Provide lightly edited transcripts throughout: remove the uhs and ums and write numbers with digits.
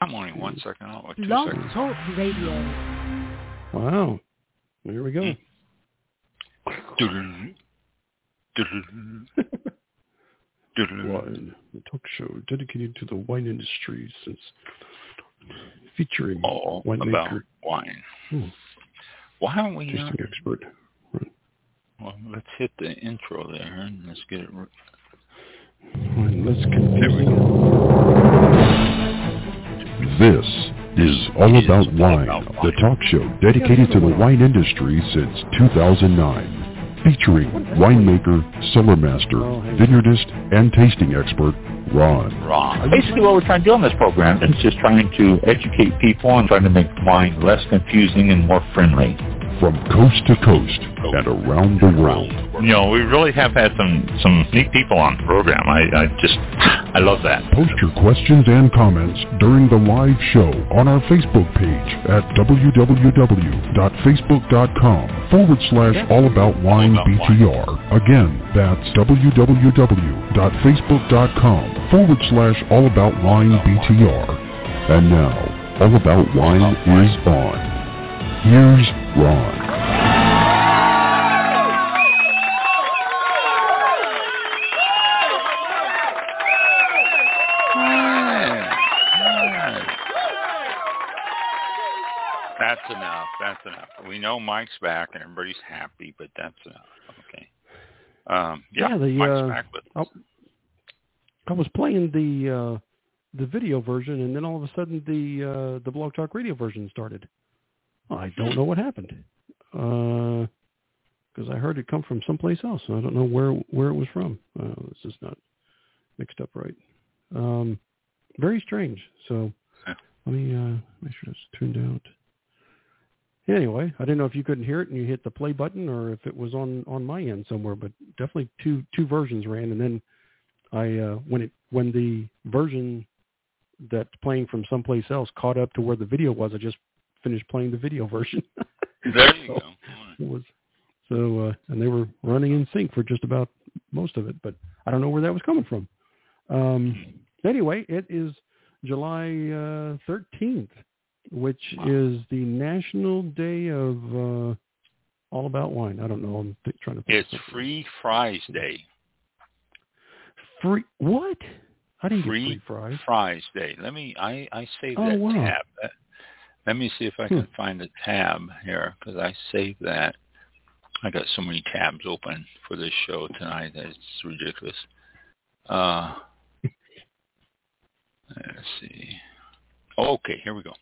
I'm only 1 second out, like 2 Blog seconds. Talk Radio. Wow. Here we go. Wine, the talk show dedicated to the wine industry, since featuring all winemaker. About wine. Why don't we? Tasting expert. Right. Well, let's hit the intro there and let's get it. Let's continue. This is All About Wine, the talk show dedicated to the wine industry since 2009. Featuring winemaker, cellar master, vineyardist, and tasting expert, Ron. Basically what we're trying to do on this program is just trying to educate people and trying to make wine less confusing and more friendly. From coast to coast and around the world. You know, we really have had some neat people on the program. I love that. Post your questions and comments during the live show on our Facebook page at www.facebook.com/allaboutwinebtr. Again, that's www.facebook.com/allaboutwinebtr. And now, All About Wine is on. Here's Ron. That's enough. We know Mike's back and everybody's happy, but that's enough. Okay. Mike's back with us. I was playing the video version, and then all of a sudden the Blog Talk Radio version started. I don't know what happened, because I heard it come from someplace else. I don't know where it was from. It's just not mixed up right. Very strange. So let me make sure it's tuned out. Anyway, I didn't know if you couldn't hear it and you hit the play button, or if it was on my end somewhere. But definitely two versions ran, and then when the version that's playing from someplace else caught up to where the video was, I just finished playing the video version. There you go. It was, and they were running in sync for just about most of it, but I don't know where that was coming from. Anyway, it is July 13th, which is the National Day of All About Wine. I don't know. I'm trying to think. It's Free Fries Day. Free what? I didn't get Free fries. Fries Day. I saved that tab. Let me see if I can find the tab here, because I saved that. I got so many tabs open for this show tonight that it's ridiculous. Let's see. Okay, here we go.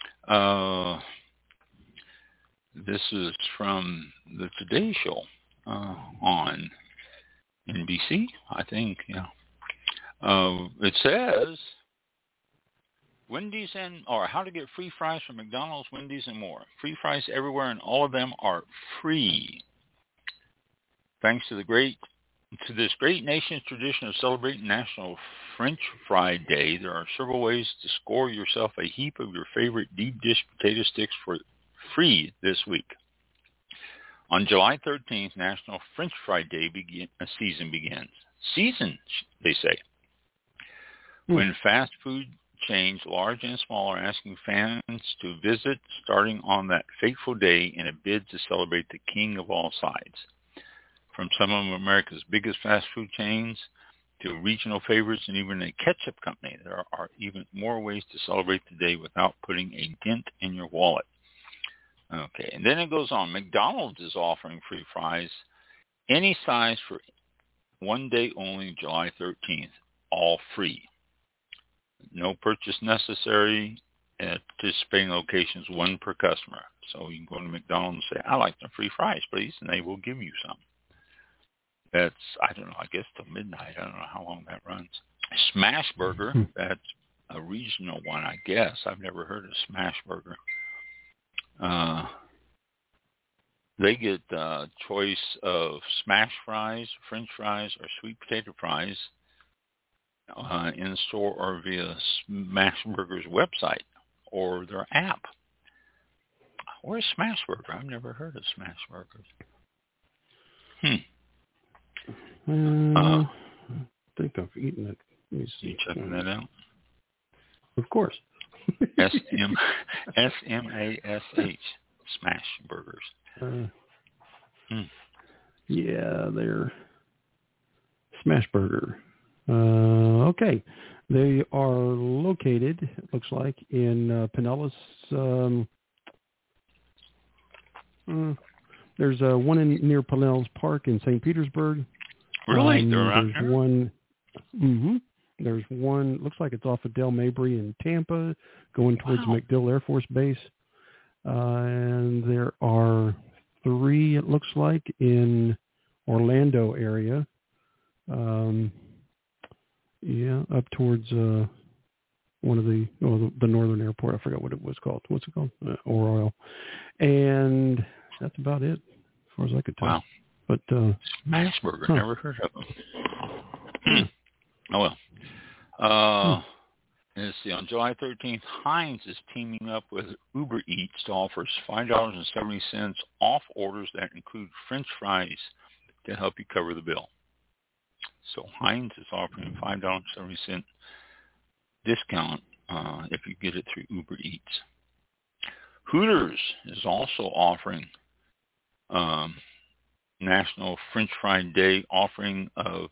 This is from the Today Show on NBC, I think. Yeah. It says Wendy's or how to get free fries from McDonald's, Wendy's, and more. Free fries everywhere, and all of them are free. Thanks to this great nation's tradition of celebrating National French Fry Day, there are several ways to score yourself a heap of your favorite deep dish potato sticks for free this week. On July 13th, National French Fry Day season begins. Season, they say. When fast food chains, large and small, are asking fans to visit starting on that fateful day in a bid to celebrate the king of all sides. From some of America's biggest fast food chains to regional favorites and even a ketchup company, there are even more ways to celebrate the day without putting a dent in your wallet. Okay, and then it goes on. McDonald's is offering free fries, any size, for one day only, July 13th, all free. No purchase necessary at participating locations, one per customer. So you can go to McDonald's and say, I like some free fries, please, and they will give you some. That's, I don't know, I guess till midnight. I don't know how long that runs. Smash Burger, that's a regional one, I guess. I've never heard of Smash Burger. They get a choice of smash fries, French fries, or sweet potato fries in store or via Smash Burger's website or their app. Where's Smash Burger? I've never heard of Smash Burgers. I think I've eaten it. Let me see. You checking that out? Of course. S-M-A-S-H, Smash Burgers. Yeah, they're Smash Burger. Okay. They are located, it looks like, in Pinellas. There's one near Pinellas Park in St. Petersburg. Really? They're around there's here? one. There's one. Looks like it's off of Del Mabry in Tampa, going towards MacDill Air Force Base. And there are 3. It looks like in Orlando area. Up towards one of the northern airport. I forgot what it was called. What's it called? Oroil. And that's about it, as far as I could tell. Wow. But Smash Burger, never heard of them. Oh well. Let's see. On July 13th, Heinz is teaming up with Uber Eats to offer $5.70 off orders that include French fries to help you cover the bill. So Heinz is offering a $5.70 discount if you get it through Uber Eats. Hooters is also offering National French Fry Day offering of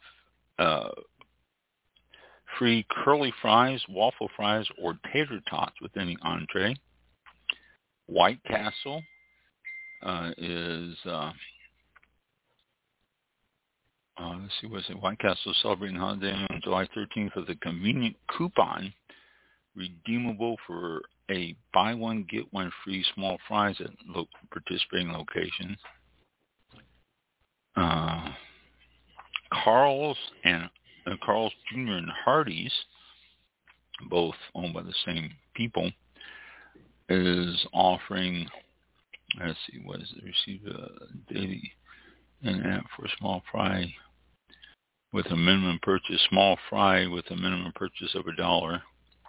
free curly fries, waffle fries, or tater tots with any entree. White Castle is let's see, what's it? White Castle is celebrating holiday on July 13th with a convenient coupon redeemable for a buy one, get one free small fries at participating locations. Carl's Jr. and Hardee's, both owned by the same people, is offering, let's see, what is it? Receive a daily in-app for a small fry with a minimum purchase, small fry with a minimum purchase of $1.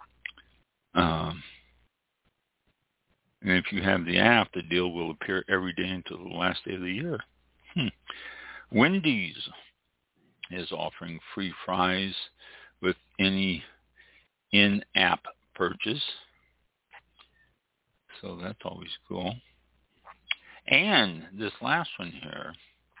And if you have the app, the deal will appear every day until the last day of the year. Wendy's is offering free fries with any in-app purchase. So that's always cool. And this last one here,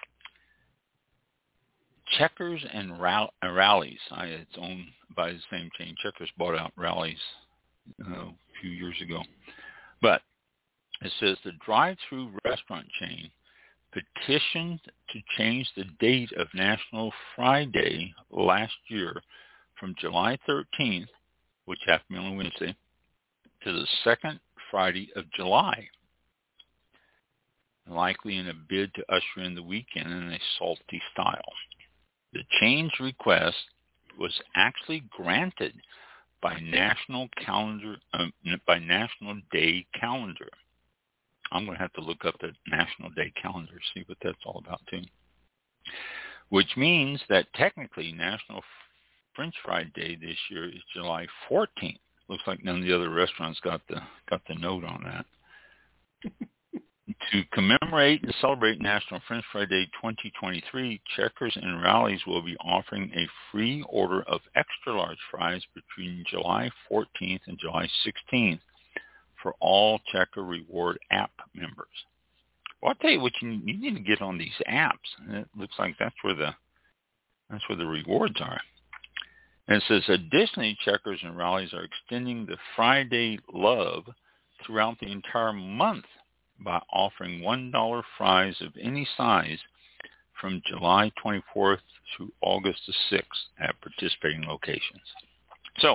Checkers and Rally's. It's owned by the same chain. Checkers bought out Rally's a few years ago. But it says the drive-through restaurant chain petitioned to change the date of National Fry Day last year from July 13th, which happened on Wednesday, to the second Friday of July, likely in a bid to usher in the weekend in a salty style. The change request was actually granted by National Day Calendar. I'm going to have to look up the National Day Calendar, see what that's all about too. Which means that technically National French Fry Day this year is July 14th. Looks like none of the other restaurants got the note on that. To commemorate and celebrate National French Fry Day 2023, Checkers and Rally's will be offering a free order of extra large fries between July 14th and July 16th for all Checker Reward app members. Well, I'll tell you what, you need to get on these apps. And it looks like that's where the rewards are. And it says, additionally, Checkers and Rally's are extending the Friday love throughout the entire month by offering $1 fries of any size from July 24th through August the 6th at participating locations. So,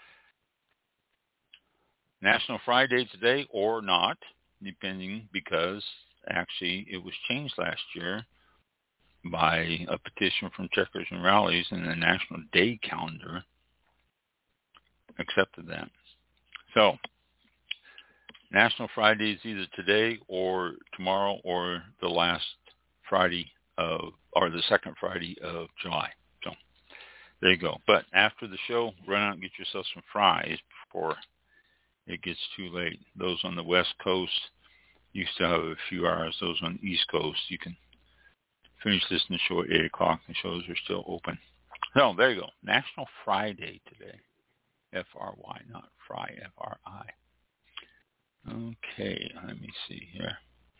National Fry Day today or not, depending, because actually it was changed last year by a petition from Checkers and Rally's, and the National Day Calendar accepted that. So, National Fry Day is either today or tomorrow or the last Friday or the second Friday of July. So there you go. But after the show, run out and get yourself some fries before it gets too late. Those on the West Coast, you still have a few hours. Those on the East Coast, you can finish listening to the show at 8 o'clock. The shows are still open. So there you go. National Fry Day today. F-R-Y, not fry, F-R-I. Okay, let me see here.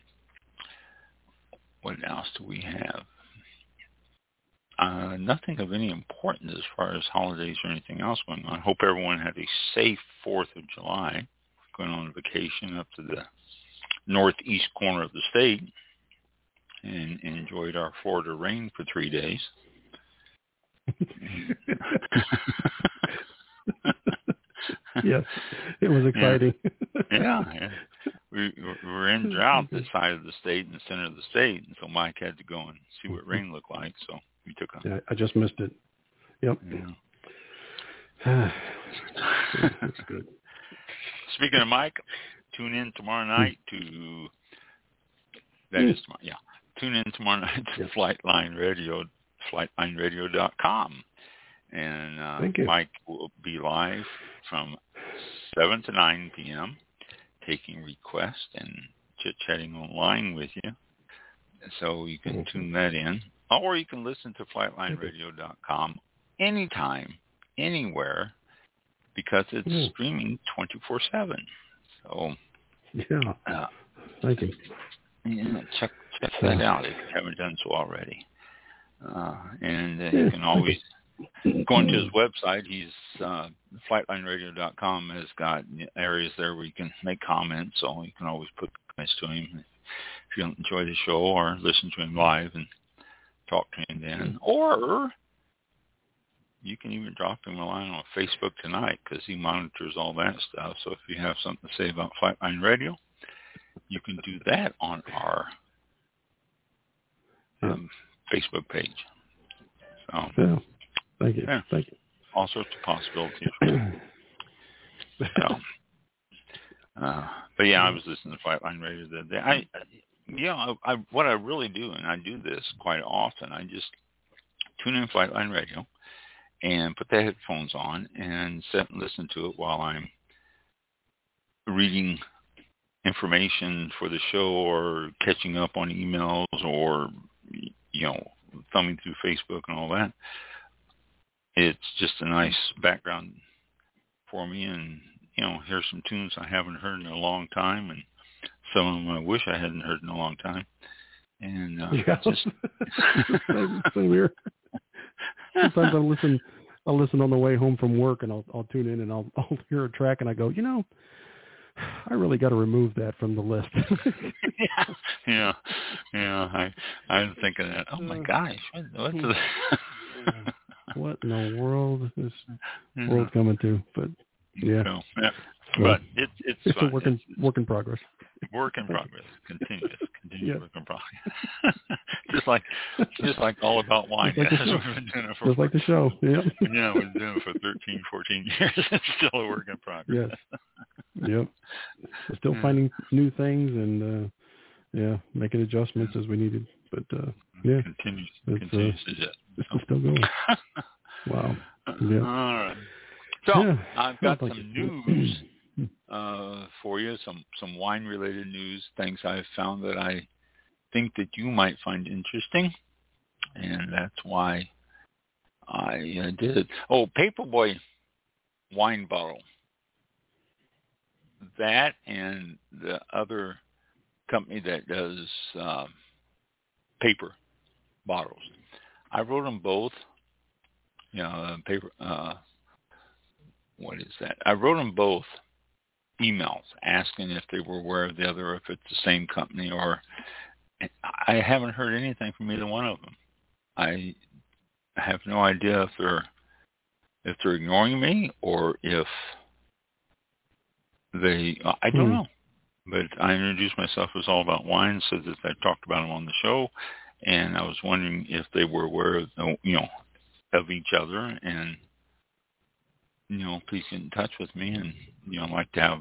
What else do we have? Nothing of any importance as far as holidays or anything else going on. I hope everyone had a safe 4th of July, going on vacation up to the northeast corner of the state and enjoyed our Florida rain for 3 days. Yes, it was exciting. Yeah. We were in drought this side of the state and the center of the state, and so Mike had to go and see what rain looked like, so we took a... Yeah, I just missed it. Yep. Yeah. That's good. Speaking of Mike, tune in tomorrow night to... That is tomorrow, yeah. Tune in tomorrow night to Flightline Radio, flightlineradio.com. And Mike will be live from 7 to 9 p.m., taking requests and chit-chatting online with you. So you can tune that in. Or you can listen to flightlineradio.com anytime, anywhere, because it's streaming 24/7. So thank you. Yeah, check that out if you haven't done so already. And you can always go into his website. He's flightlineradio.com has got areas there where you can make comments, so you can always put comments to him if you don't enjoy the show, or listen to him live and talk to him then. Or you can even drop him a line on Facebook tonight, because he monitors all that stuff. So if you have something to say about Flightline Radio, you can do that on our Facebook page. So, thank you. Yeah, thank you. All sorts of possibilities. So, but yeah, I was listening to Flightline Radio the other day. What I really do, and I do this quite often, I just tune in Flightline Radio and put the headphones on and sit and listen to it while I'm reading information for the show, or catching up on emails, or thumbing through Facebook and all that. It's just a nice background for me, and here's some tunes I haven't heard in a long time, and some of them I wish I hadn't heard in a long time. And just same here. Sometimes I'll listen on the way home from work, and I'll tune in and I'll hear a track, and I go, I really got to remove that from the list. Yeah. I'm thinking that. Oh my gosh, what's this? What in the world is this world coming to? But but it's a work in progress. Work in progress, continuous work in progress. just like All About Wine. Just like we've been doing it for just like the show. Yeah. Yeah, we've been doing it for 13, 14 years. It's still a work in progress. Yes. Yep. We're still finding new things and making adjustments as we needed. But continues it's still going. Wow. Yeah. All right. So I've got some news for you, some wine-related news, things I've found that I think that you might find interesting, and that's why I did it. Oh, Paperboy wine bottle. That and the other company that does paper bottles. I wrote them both. Paper. What is that? I wrote them both emails asking if they were aware of the other, if it's the same company, or I haven't heard anything from either one of them. I have no idea if they're ignoring me, or if I don't know. But I introduced myself as All About Wine, so that I talked about them on the show, and I was wondering if they were aware of, of each other, and please get in touch with me, and like to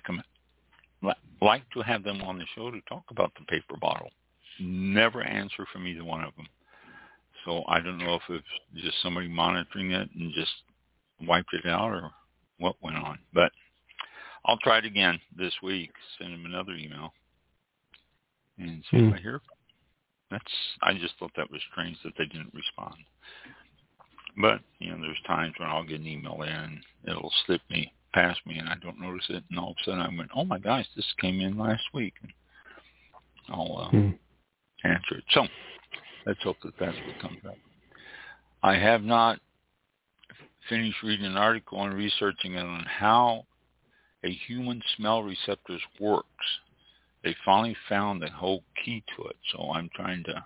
have them on the show to talk about the paper bottle. Never answer from either one of them, so I don't know if it's just somebody monitoring it and just wiped it out, or what went on. But I'll try it again this week. Send them another email and see if I hear from them. I just thought that was strange that they didn't respond. But, there's times when I'll get an email in, it'll slip past me, and I don't notice it, and all of a sudden I went, oh my gosh, this came in last week. And I'll answer it. So let's hope that's what comes up. I have not finished reading an article and researching it on how a human smell receptors works. They finally found the whole key to it, so I'm trying to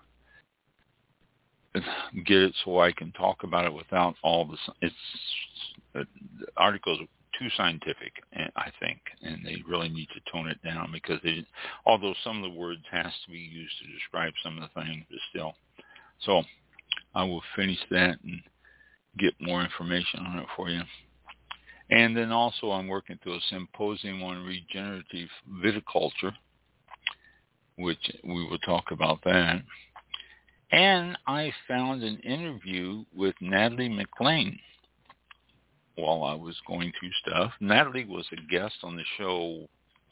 get it so I can talk about it without all the. The articles are too scientific, I think, and they really need to tone it down because although some of the words has to be used to describe some of the things, but still. So I will finish that and get more information on it for you. And then also I'm working through a symposium on regenerative viticulture, which we will talk about that. And I found an interview with Natalie McLean while I was going through stuff. Natalie was a guest on the show,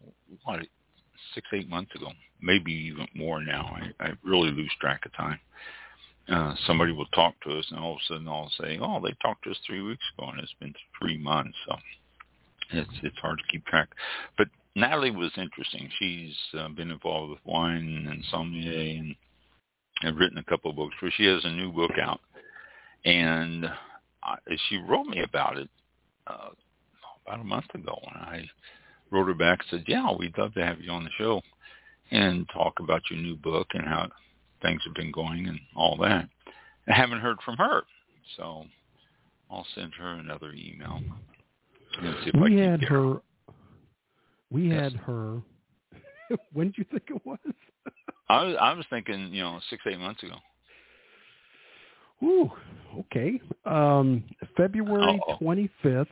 6-8 months ago, maybe even more now. I really lose track of time. Somebody will talk to us, and all of a sudden I'll say, oh, they talked to us 3 weeks ago, and it's been 3 months. So it's hard to keep track. But Natalie was interesting. She's been involved with wine and sommelier and written a couple of books. Where she has a new book out, and she wrote me about it about a month ago, and I wrote her back and said, yeah, we'd love to have you on the show and talk about your new book and how things have been going and all that. I haven't heard from her, so I'll send her another email. And see if we had her. We had her. When did you think it was? I was thinking, 6-8 months ago. Ooh, okay. February 25th,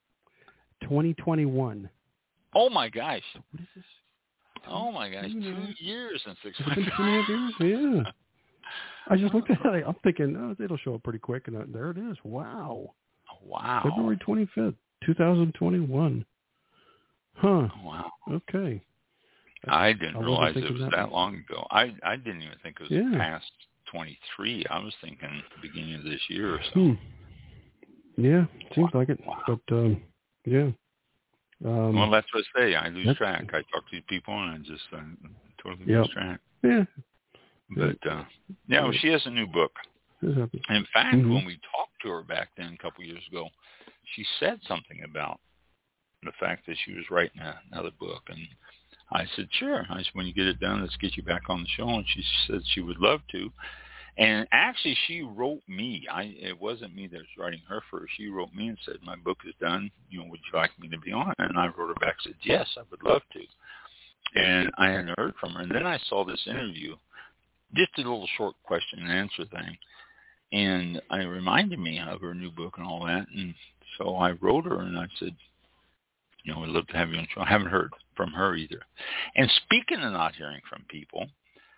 2021. Oh my gosh. What is this? Oh my gosh, 2 years and 6 months. months. 2.5 years, yeah. I just looked at it. I'm thinking, it'll show up pretty quick, and there it is. Wow. Wow. February 25th, 2021. Huh. Wow. Okay. I didn't realize it was that long ago. I didn't even think it was past 23. I was thinking the beginning of this year or so. Yeah, seems like it. Wow. But, yeah. Well, that's what I say. I lose track. I talk to these people, and I just totally lose track. Yeah. But, she has a new book. In fact, when we talked to her back then a couple years ago, she said something about the fact that she was writing another book. And I said, sure. I said, when you get it done, let's get you back on the show. And she said she would love to. And actually, she wrote me. It wasn't me that was writing her first. She wrote me and said, my book is done. Would you like me to be on it? And I wrote her back and said, yes, I would love to. And I hadn't heard from her. And then I saw this interview, just a little short question and answer thing. And it reminded me of her new book and all that. And so I wrote her and I said, we'd love to have you on the show. I haven't heard from her either. And speaking of not hearing from people,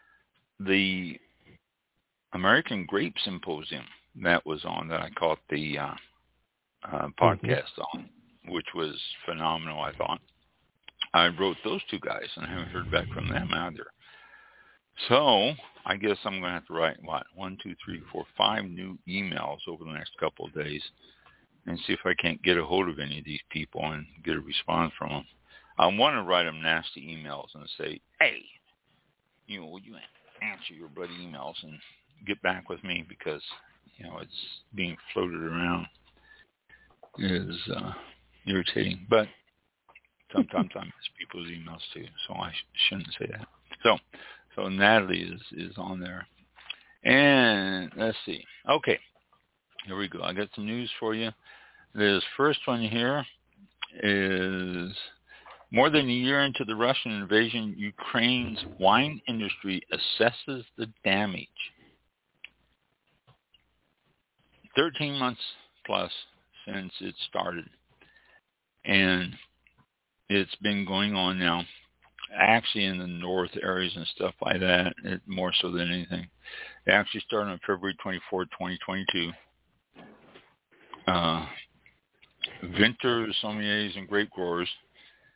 the American Grape Symposium that was on, that I caught the podcast on, which was phenomenal, I thought. I wrote those two guys, and I haven't heard back from them either. So I guess I'm going to have to write, 5 new emails over the next couple of days and see if I can't get a hold of any of these people and get a response from them. I want to write them nasty emails and say, hey, will you answer your bloody emails and get back with me, because, it's being floated around is irritating. But sometimes I miss people's emails too, so I shouldn't say that. So Natalie is on there. And let's see. Okay, here we go. I got some news for you. This first one here is, more than a year into the Russian invasion, Ukraine's wine industry assesses the damage. 13 months plus since it started. And it's been going on now, actually in the north areas and stuff like that, more so than anything. It actually started on February 24, 2022. Vintners, sommeliers, and grape growers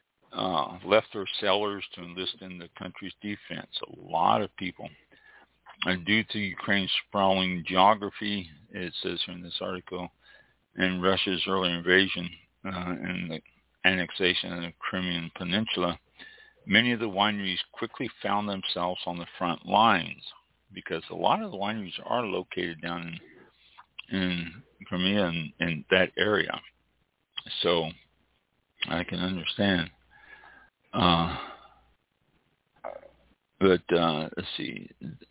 left their cellars to enlist in the country's defense. A lot of people. And due to Ukraine's sprawling geography, it says here in this article, and Russia's early invasion and the annexation of the Crimean Peninsula, many of the wineries quickly found themselves on the front lines because a lot of the wineries are located down in Crimea and in that area. So I can understand. But let's see.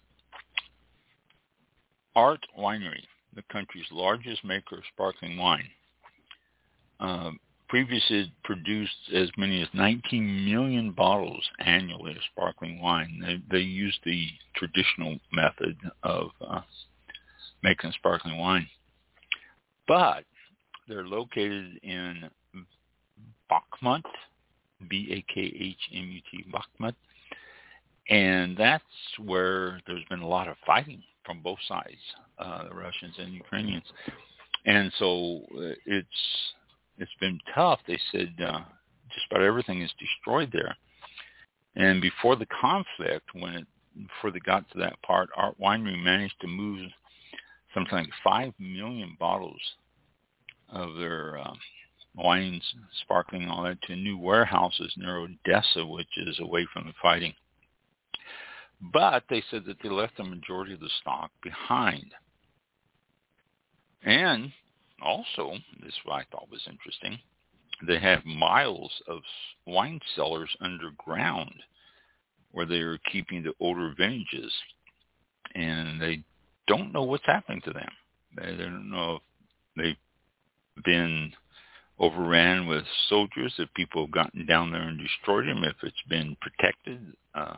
Art Winery, the country's largest maker of sparkling wine, previously produced as many as 19 million bottles annually of sparkling wine. They used the traditional method of making sparkling wine. But they're located in Bakhmut, Bakhmut, Bakhmut, and that's where there's been a lot of fighting from both sides, the Russians and Ukrainians. And so it's been tough. They said just about everything is destroyed there. And before the conflict, before they got to that part, Art Winery managed to move something like 5 million bottles of their wines, sparkling, all that, to new warehouses near Odessa, which is away from the fighting. But they said that they left the majority of the stock behind. And also, this is what I thought was interesting, they have miles of wine cellars underground where they are keeping the older vintages. And they don't know what's happening to them. They don't know if they've been overran with soldiers, if people have gotten down there and destroyed them, if it's been protected.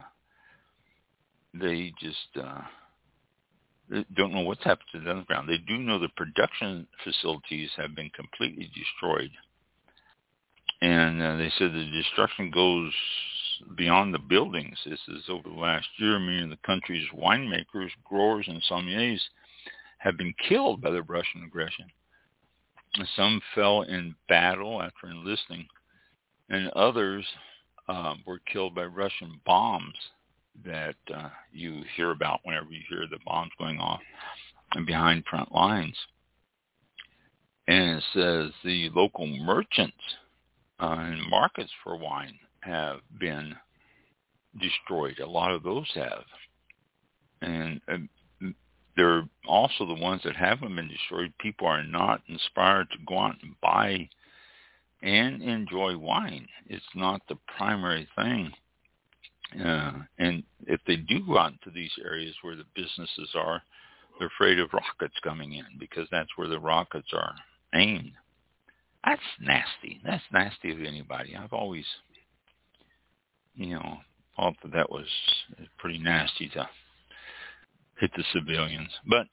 They just don't know what's happened to the underground. They do know the production facilities have been completely destroyed. And they said the destruction goes beyond the buildings. This is over the last year, meaning the country's winemakers, growers, and sommeliers have been killed by the Russian aggression. Some fell in battle after enlisting, and others were killed by Russian bombs that you hear about whenever you hear the bombs going off and behind front lines. And it says the local merchants and markets for wine have been destroyed. A lot of those have. And they're also the ones that haven't been destroyed. People are not inspired to go out and buy and enjoy wine. It's not the primary thing. And if they do go out into these areas where the businesses are, they're afraid of rockets coming in because that's where the rockets are aimed. That's nasty. That's nasty of anybody. I've always, thought that was pretty nasty to hit the civilians. But,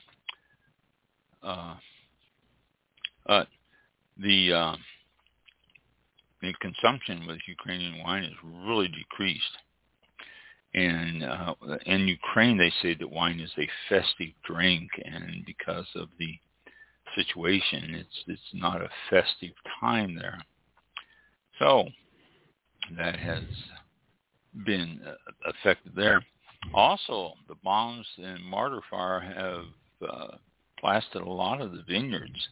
the consumption with Ukrainian wine has really decreased. And in Ukraine, they say that wine is a festive drink, and because of the situation, it's not a festive time there. So that has been affected there. Also, the bombs and mortar fire have blasted a lot of the vineyards.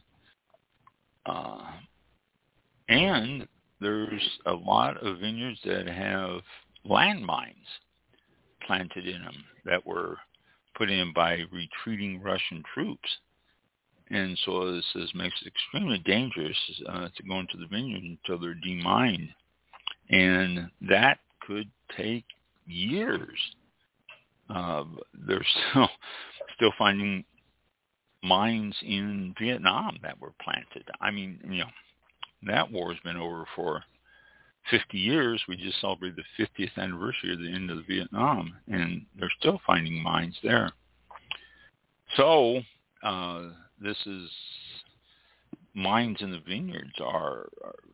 And there's a lot of vineyards that have landmines planted in them that were put in by retreating Russian troops. And so this makes it extremely dangerous to go into the vineyard until they're demined. And that could take years. They're still finding mines in Vietnam that were planted. I mean, that war has been over for 50 years. We just celebrated the 50th anniversary of the end of Vietnam, and they're still finding mines there. So this is mines in the vineyards are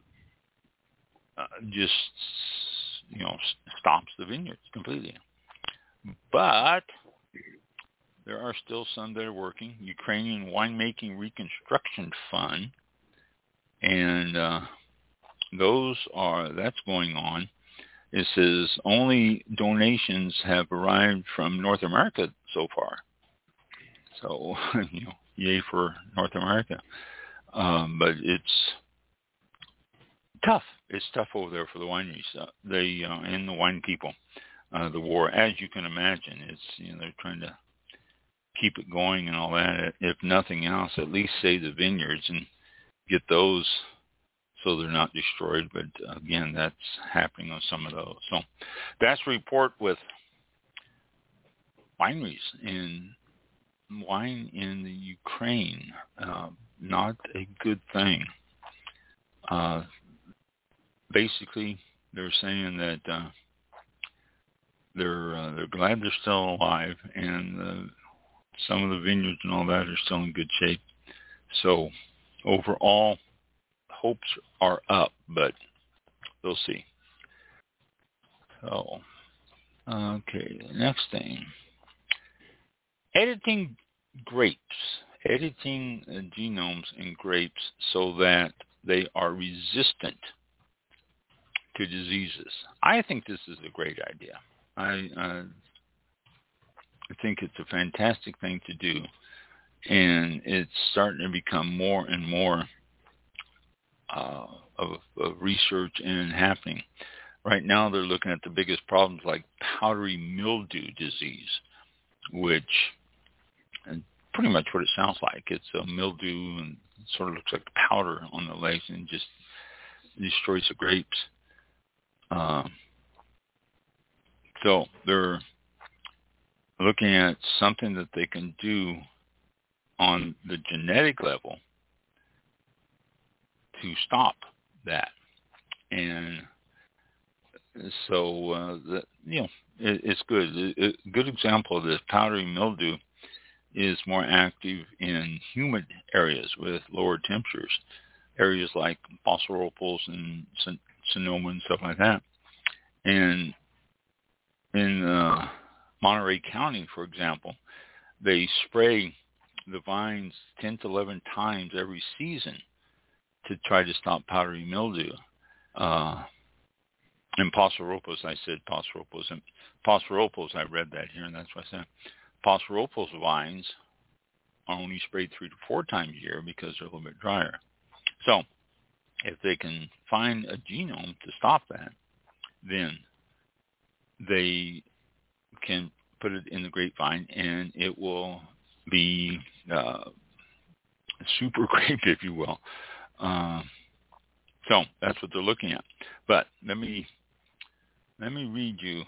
just stops the vineyards completely. But there are still some that are working. Ukrainian Winemaking Reconstruction Fund, and that's going on. It says only donations have arrived from North America so far. So, yay for North America. But it's tough. It's tough over there for the wineries, and the wine people. The war, as you can imagine, it's they're trying to keep it going and all that. If nothing else, at least save the vineyards and get those so they're not destroyed. But again, that's happening on some of those. So that's a report with wineries and wine in the Ukraine. Not a good thing. Basically, they're saying that they're glad they're still alive, and some of the vineyards and all that are still in good shape. So overall, hopes are up, but we'll see. So, okay, next thing. Editing genomes in grapes so that they are resistant to diseases. I think this is a great idea. I think it's a fantastic thing to do, and it's starting to become more and more of research and happening. Right now they're looking at the biggest problems like powdery mildew disease, which is pretty much what it sounds like. It's a mildew and it sort of looks like powder on the legs and just destroys the grapes. So they're looking at something that they can do on the genetic level to stop that. And so, it's good. A good example of this powdery mildew is more active in humid areas with lower temperatures, areas like Paso Robles and Sonoma and stuff like that. And in Monterey County, for example, they spray the vines 10 to 11 times every season to try to stop powdery mildew. In Paso Robles, I said Paso Robles. And Paso Robles, I read that here, and that's what I said. Paso Robles vines are only sprayed 3 to 4 times a year because they're a little bit drier. So if they can find a genome to stop that, then they can put it in the grapevine, and it will be super grape, if you will. So that's what they're looking at. But let me read you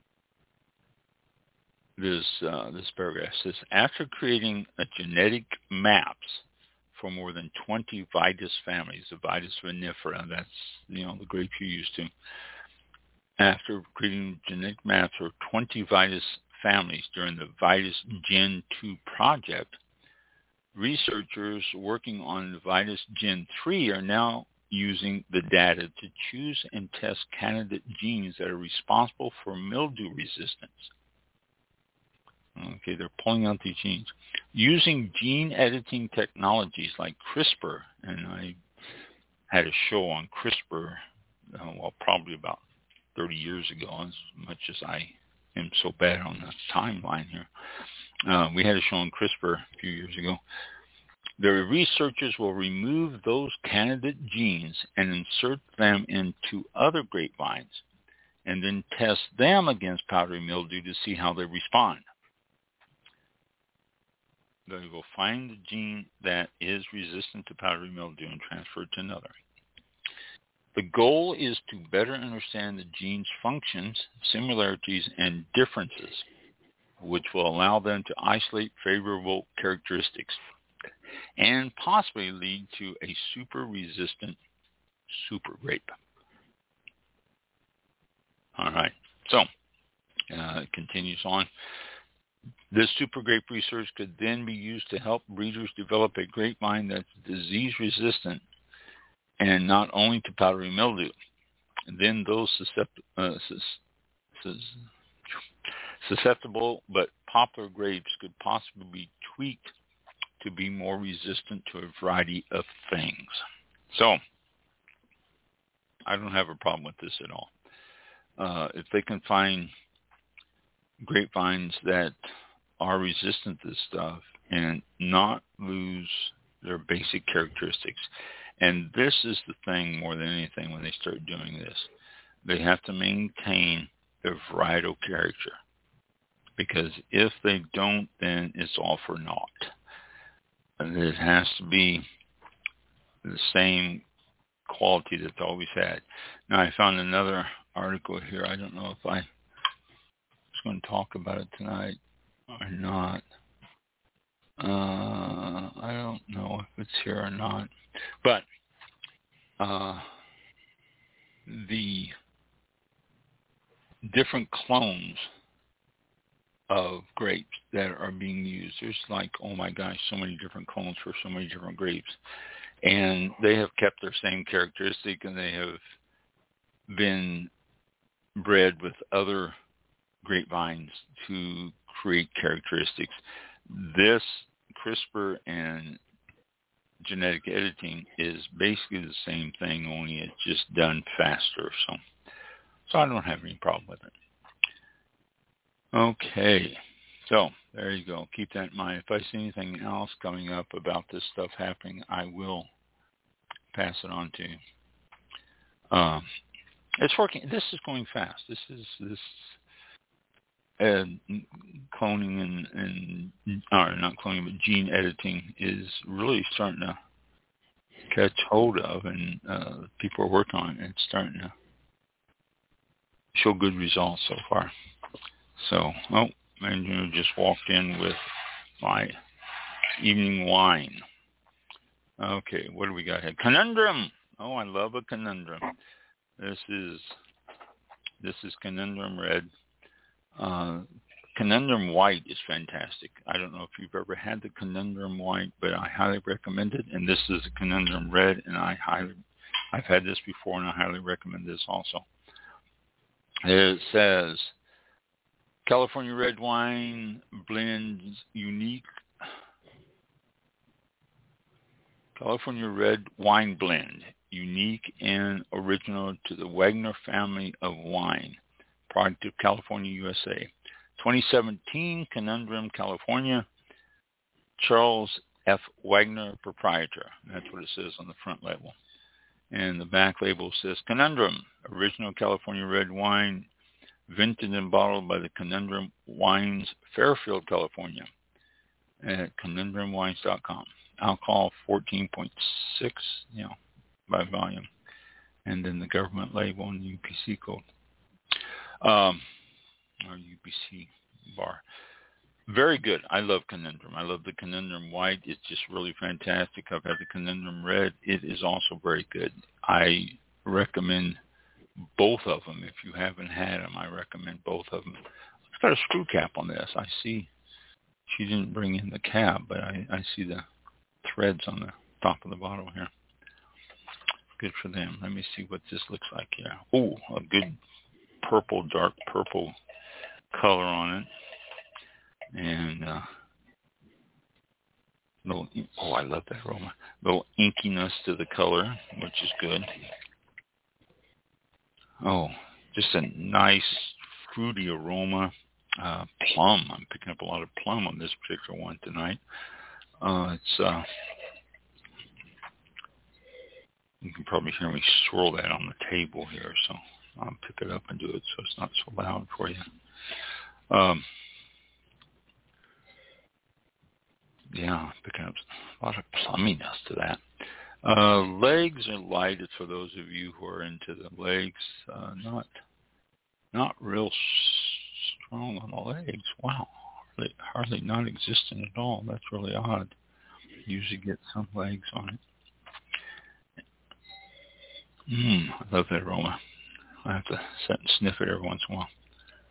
this paragraph. It says, after creating a genetic maps for more than 20 Vitis families, the Vitis vinifera, that's the grape you're used to. After creating genetic maps for 20 Vitis families during the Vitis Gen 2 project, researchers working on the Vitis Gen 3 are now using the data to choose and test candidate genes that are responsible for mildew resistance. Okay, they're pulling out these genes. Using gene editing technologies like CRISPR, and I had a show on CRISPR, probably about 30 years ago, as much as I am so bad on the timeline here. We had a show on CRISPR a few years ago. The researchers will remove those candidate genes and insert them into other grapevines and then test them against powdery mildew to see how they respond. They will find the gene that is resistant to powdery mildew and transfer it to another. The goal is to better understand the gene's functions, similarities, and differences, which will allow them to isolate favorable characteristics and possibly lead to a super-resistant super grape. All right, so it continues on. This super grape research could then be used to help breeders develop a grapevine that's disease-resistant and not only to powdery mildew. And then those susceptible but popular grapes could possibly be tweaked to be more resistant to a variety of things. So, I don't have a problem with this at all. if they can find grapevines that are resistant to this stuff and not lose their basic characteristics. And this is the thing more than anything when they start doing this. They have to maintain their varietal character. Because if they don't, then it's all for naught. And it has to be the same quality that they always had. Now, I found another article here. I don't know if I was going to talk about it tonight or not. I don't know if it's here or not. But the different clones of grapes that are being used, there's like, oh my gosh, so many different clones for so many different grapes. And they have kept their same characteristic, and they have been bred with other grapevines to create characteristics. This CRISPR and genetic editing is basically the same thing, only it's just done faster. So I don't have any problem with it. Okay, so there you go. Keep that in mind. If I see anything else coming up about this stuff happening, I will pass it on to you. It's working. This is going fast. This cloning and not cloning, but gene editing is really starting to catch hold of, and people are working on it. It's starting to show good results so far. So, and just walked in with my evening wine. Okay, what do we got here? Conundrum. Oh, I love a conundrum. This is Conundrum Red. Conundrum White is fantastic. I don't know if you've ever had the Conundrum White, but I highly recommend it. And this is a Conundrum Red, and I've had this before, and I highly recommend this also. It says, California Red Wine blends unique. California Red Wine Blend, unique and original to the Wagner family of wine, product of California, USA. 2017, Conundrum, California, Charles F. Wagner, proprietor. That's what it says on the front label. And the back label says, Conundrum, original California red wine, vinted and bottled by the Conundrum Wines, Fairfield, California, at conundrumwines.com. Alcohol 14.6, by volume. And then the government label and the UPC code. Or UPC bar. Very good. I love Conundrum. I love the Conundrum White. It's just really fantastic. I've had the Conundrum Red. It is also very good. I recommend both of them. If you haven't had them, I recommend both of them. It's got a screw cap on this. I see she didn't bring in the cap, but I see the threads on the top of the bottle here. Good for them. Let me see what this looks like here. Oh, a good purple, dark purple color on it. And I love that aroma. Little inkiness to the color, which is good. Oh, just a nice fruity aroma. Plum. I'm picking up a lot of plum on this particular one tonight. You can probably hear me swirl that on the table here, so I'll pick it up and do it so it's not so loud for you. Yeah, picking up a lot of plumminess to that. Legs are light. It's for those of you who are into the legs. Not real strong on the legs. Wow, hardly non-existent at all. That's really odd. Usually get some legs on it. I love that aroma. I have to sit and sniff it every once in a while.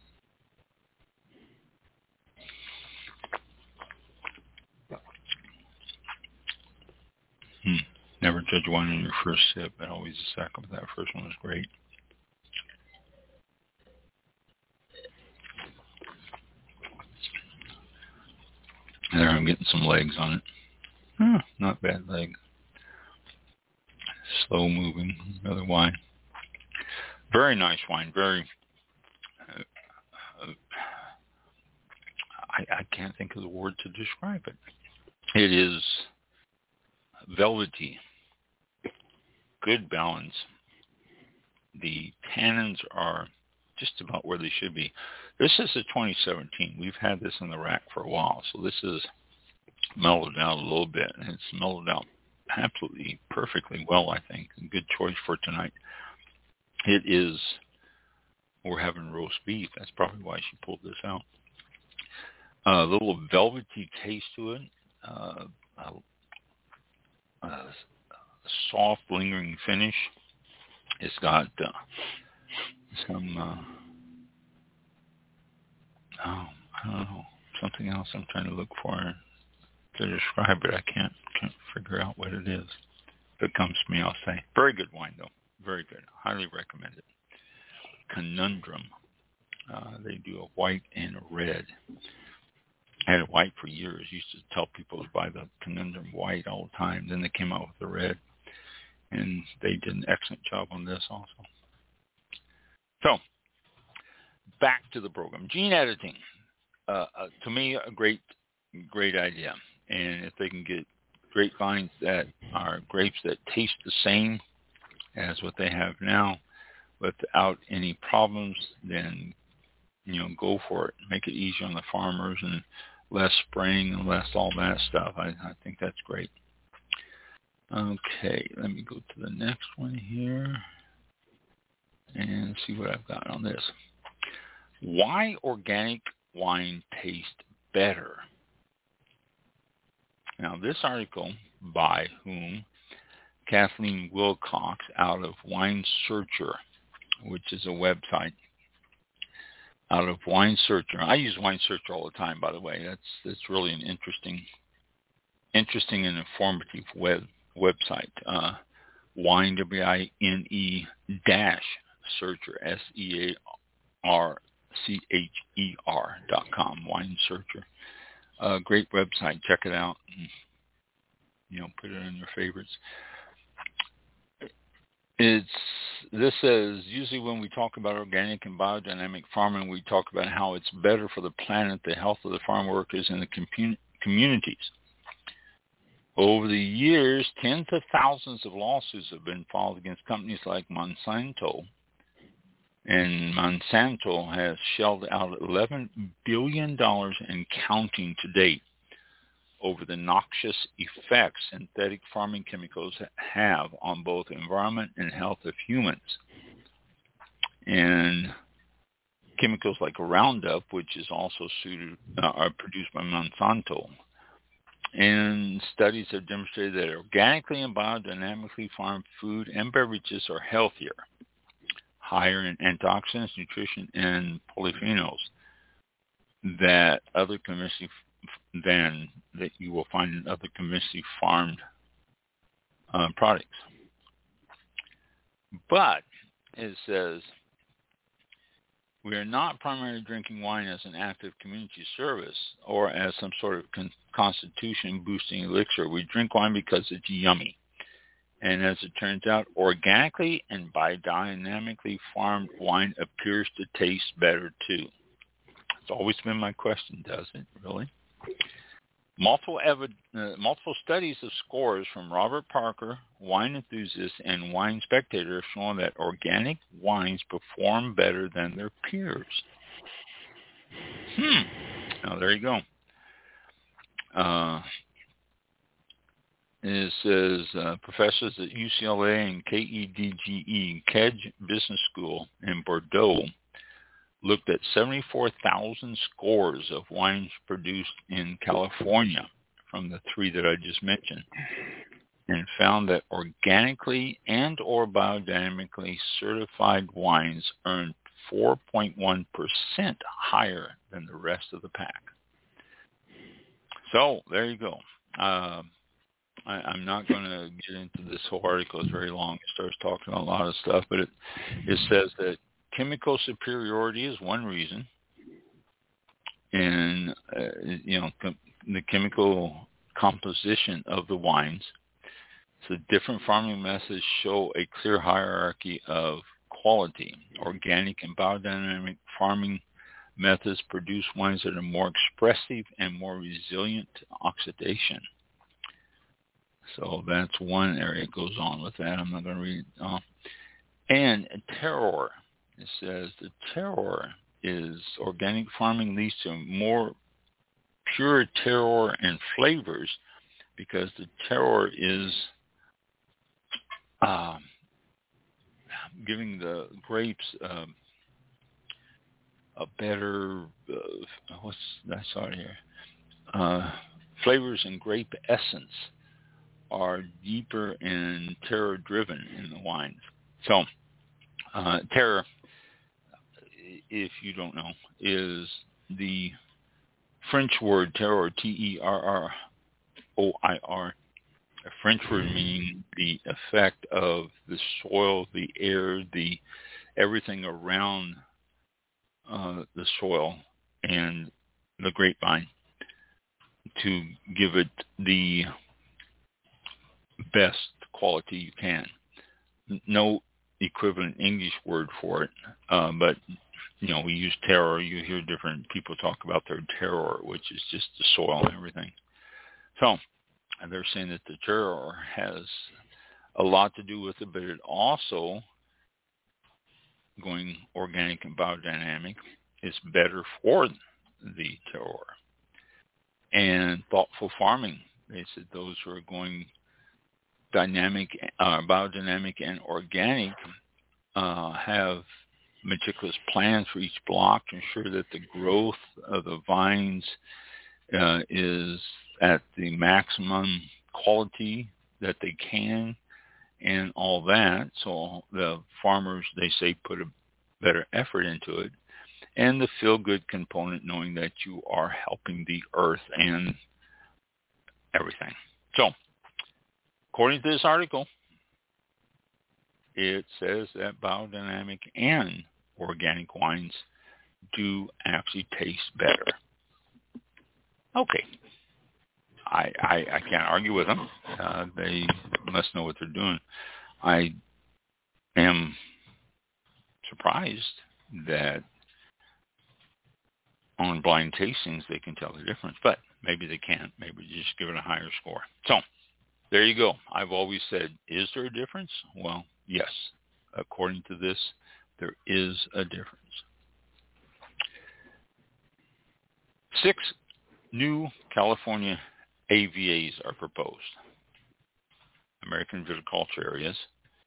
Never judge wine on your first sip, but always the second. But that first one was great. There, I'm getting some legs on it. Not bad leg. Slow moving, another wine. Very nice wine, very I can't think of the word to describe it. It is velvety, good balance. The tannins are just about where they should be. This is a 2017. We've had this in the rack for a while, so this is mellowed out a little bit, and it's mellowed out absolutely perfectly well, I think. A good choice for tonight. It is, we're having roast beef. That's probably why she pulled this out. A little velvety taste to it. Soft, lingering finish. It's got some, I don't know, something else I'm trying to look for to describe it. I can't figure out what it is. If it comes to me, I'll say. Very good wine, though. Very good. Highly recommend it. Conundrum. They do a white and a red. I had a white for years. Used to tell people to buy the Conundrum white all the time. Then they came out with the red. And they did an excellent job on this also. So, back to the program. Gene editing. To me, a great idea. And if they can get grapevines that are grapes that taste the same as what they have now without any problems, then, go for it. Make it easy on the farmers and less spraying and less all that stuff. I think that's great. Okay, let me go to the next one here and see what I've got on this. Why organic wine tastes better? Now, this article by whom? Kathleen Wilcox out of Wine Searcher, which is a website out of Wine Searcher. I use Wine Searcher all the time, by the way. That's really an interesting and informative website. Wine, W-I-N-E Searcher, SEARCHER.com. Wine Searcher. Great website. Check it out. And, put it in your favorites. This says, usually when we talk about organic and biodynamic farming, we talk about how it's better for the planet, the health of the farm workers, and the communities. Over the years, tens of thousands of lawsuits have been filed against companies like Monsanto. And Monsanto has shelled out $11 billion and counting to date over the noxious effects synthetic farming chemicals have on both environment and health of humans. And chemicals like Roundup, which is also are produced by Monsanto. And studies have demonstrated that organically and biodynamically farmed food and beverages are healthier, higher in antioxidants, nutrition, and polyphenols that you will find in other conventionally farmed products. But it says, we are not primarily drinking wine as an active community service or as some sort of constitution-boosting elixir. We drink wine because it's yummy. And as it turns out, organically and biodynamically farmed wine appears to taste better too. It's always been my question, does it really? Multiple studies of scores from Robert Parker, Wine Enthusiast, and Wine Spectator have shown that organic wines perform better than their peers. Now, there you go. It says professors at UCLA and KEDGE, Kedge Business School in Bordeaux, looked at 74,000 scores of wines produced in California from the three that I just mentioned, and found that organically and or biodynamically certified wines earned 4.1% higher than the rest of the pack. So there you go. I'm not going to get into this whole article. It's very long. It starts talking a lot of stuff, but it says that chemical superiority is one reason, and the chemical composition of the wines. So different farming methods show a clear hierarchy of quality. Organic and biodynamic farming methods produce wines that are more expressive and more resilient to oxidation. So that's one area that goes on with that. I'm not going to read it. And terroir. It says the terroir is organic farming leads to more pure terroir and flavors because the terroir is giving the grapes a better, flavors and grape essence are deeper and terroir driven in the wines. So terroir, if you don't know, is the French word terroir, Terroir, a French word meaning the effect of the soil, the air, the everything around the soil and the grapevine to give it the best quality you can. No equivalent English word for it, but we use terroir. You hear different people talk about their terroir, which is just the soil and everything. So they're saying that the terroir has a lot to do with it, but it also, going organic and biodynamic, is better for the terroir. And thoughtful farming, they said those who are going dynamic, biodynamic and organic have meticulous plans for each block to ensure that the growth of the vines is at the maximum quality that they can and all that. So the farmers, they say, put a better effort into it. And the feel-good component, knowing that you are helping the earth and everything. So, according to this article, it says that biodynamic and organic wines do actually taste better. Okay. I can't argue with them. They must know what they're doing. I am surprised that on blind tastings they can tell the difference, but maybe they can't. Maybe just give it a higher score. So there you go. I've always said, is there a difference? Well, yes. According to this, there is a difference. 6 new California AVAs are proposed, American Viticulture Areas,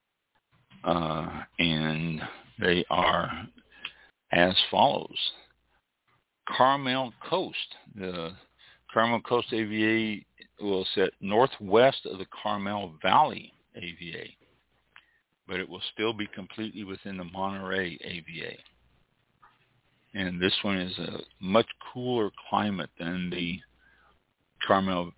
and they are as follows. Carmel Coast. The Carmel Coast AVA will sit northwest of the Carmel Valley AVA, but it will still be completely within the Monterey AVA. And this one is a much cooler climate than the Carmel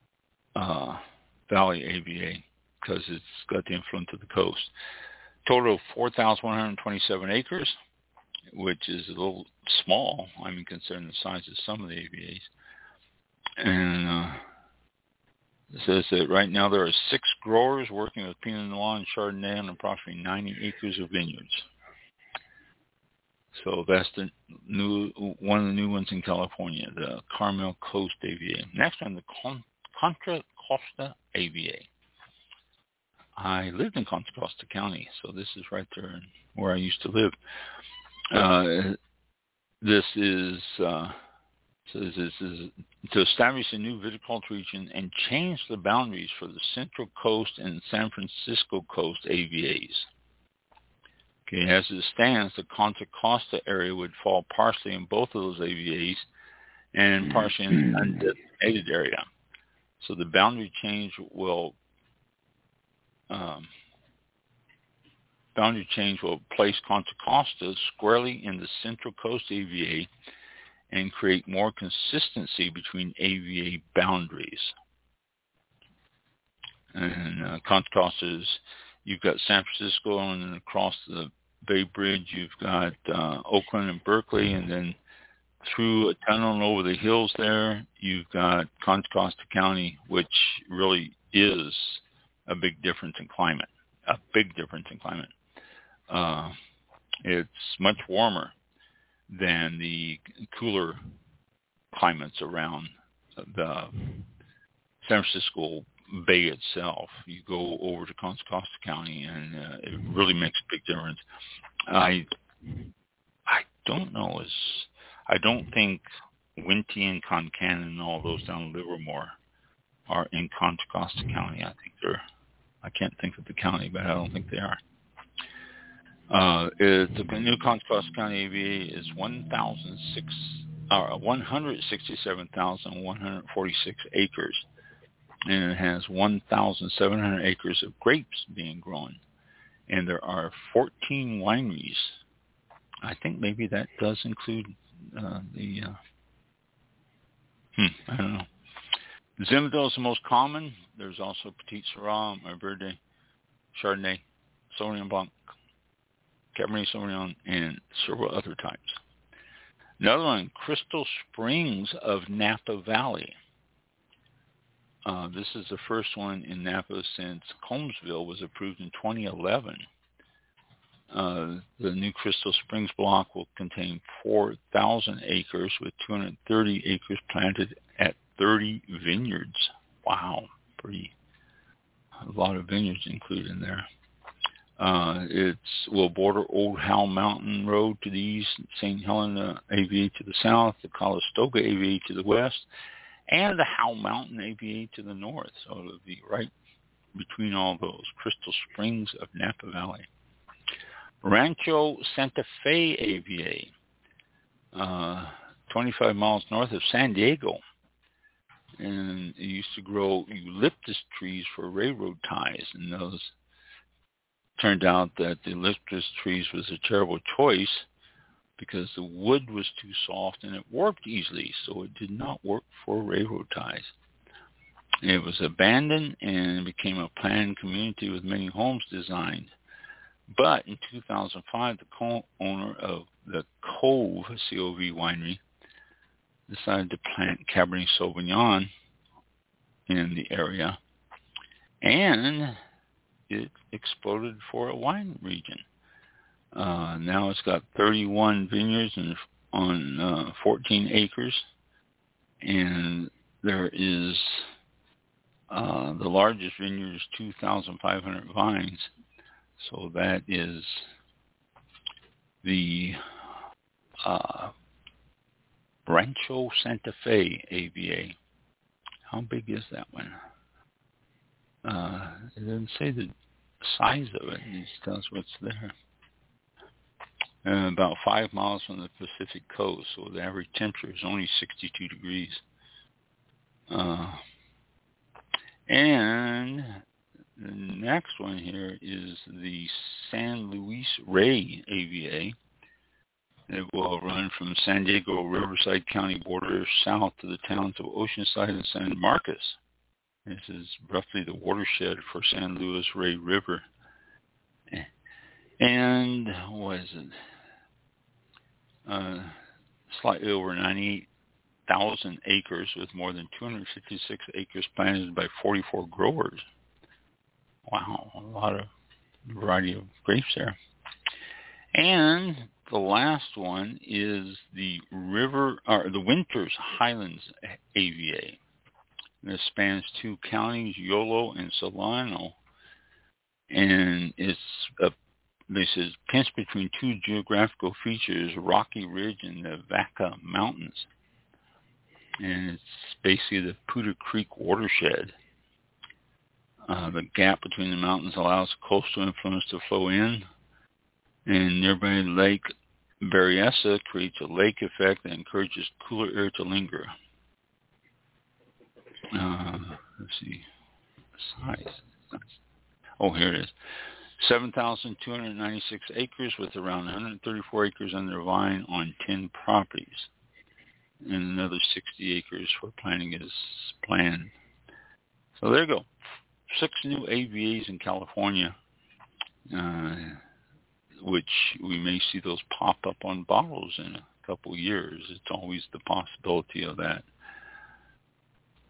Valley AVA because it's got the influence of the coast. Total of 4,127 acres, which is a little small, considering the size of some of the AVAs. And it says that right now there are 6 growers working with Pinot Noir and Chardonnay on approximately 90 acres of vineyards. So that's one of the new ones in California, the Carmel Coast AVA. Next one, the Contra Costa AVA. I lived in Contra Costa County, so this is right there where I used to live. This is to establish a new viticulture region and change the boundaries for the Central Coast and San Francisco Coast AVAs. Okay, as it stands, the Contra Costa area would fall partially in both of those AVAs and partially in an undesignated area. So the boundary change will place Contra Costa squarely in the Central Coast AVA and create more consistency between AVA boundaries. And Contra Costa is, you've got San Francisco, and then across the Bay Bridge you've got Oakland and Berkeley, and then through a tunnel and over the hills there you've got Contra Costa County, which really is a big difference in climate. It's much warmer. than the cooler climates around the San Francisco Bay itself. You go over to Contra Costa County, and it really makes a big difference. I don't know. I don't think Winty and Concan and all those down Livermore are in Contra Costa County. I think they're. I can't think of the county, but I don't think they are. The new Contra Costa County AVA is 167,146 acres, and it has 1,700 acres of grapes being grown, and there are 14 wineries. I think maybe that does include I don't know. Zinfandel is the most common. There's also Petit Syrah, Verde, Chardonnay, Sauvignon Blanc, Cabernet Sauvignon, and several other types. Another one, Crystal Springs of Napa Valley. This is the first one in Napa since Combsville was approved in 2011. The new Crystal Springs block will contain 4,000 acres with 230 acres planted at 30 vineyards. Wow, a lot of vineyards included in there. It will border Old Howell Mountain Road to the east, St. Helena AVA to the south, the Calistoga AVA to the west, and the Howell Mountain AVA to the north. So it'll be right between all those. Crystal Springs of Napa Valley. Rancho Santa Fe AVA, 25 miles north of San Diego. And it used to grow eucalyptus trees for railroad ties, and those turned out that the eucalyptus trees was a terrible choice because the wood was too soft and it warped easily, so it did not work for railroad ties. It was abandoned and became a planned community with many homes designed. But in 2005, the co-owner of the Cove, C-O-V winery, decided to plant Cabernet Sauvignon in the area, and it exploded for a wine region. Now it's got 31 vineyards on 14 acres, and there is the largest vineyard is 2,500 vines. So that is the Rancho Santa Fe AVA. How big is that one? It doesn't say the size of it. It just tells what's there. About 5 miles from the Pacific coast, so the average temperature is only 62 degrees. And the next one here is the San Luis Rey AVA. It will run from San Diego Riverside County border south to the towns of Oceanside and San Marcos. This is roughly the watershed for San Luis Rey River. And what is it? Slightly over 98,000 acres with more than 256 acres planted by 44 growers. Wow, a lot of variety of grapes there. And the last one is the Winters Highlands AVA. And it spans 2 counties, Yolo and Solano, and it's this is pinched between 2 geographical features, Rocky Ridge and the Vaca Mountains. And it's basically the Poudre Creek watershed. The gap between the mountains allows coastal influence to flow in, and nearby Lake Berryessa creates a lake effect that encourages cooler air to linger. Let's see. Size. Oh, here it is. 7,296 acres with around 134 acres under vine on 10 properties. And another 60 acres for planting is planned. So there you go. 6 new AVAs in California, which we may see those pop up on bottles in a couple of years. It's always the possibility of that.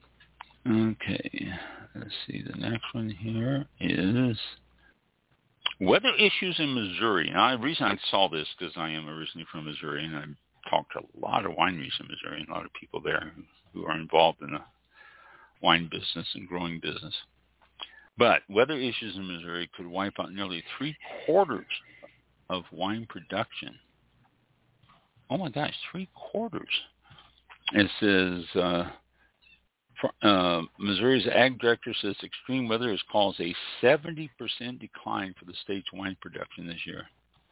Okay, let's see. The next one here is Weather issues in Missouri. Now, the reason I saw this because I am originally from Missouri, and I've talked to a lot of wineries in Missouri and a lot of people there who are involved in the wine business and growing business. But weather issues in Missouri could wipe out nearly 3/4 of wine production. Oh my gosh, 3/4. It says Missouri's ag director says extreme weather has caused a 70% decline for the state's wine production this year.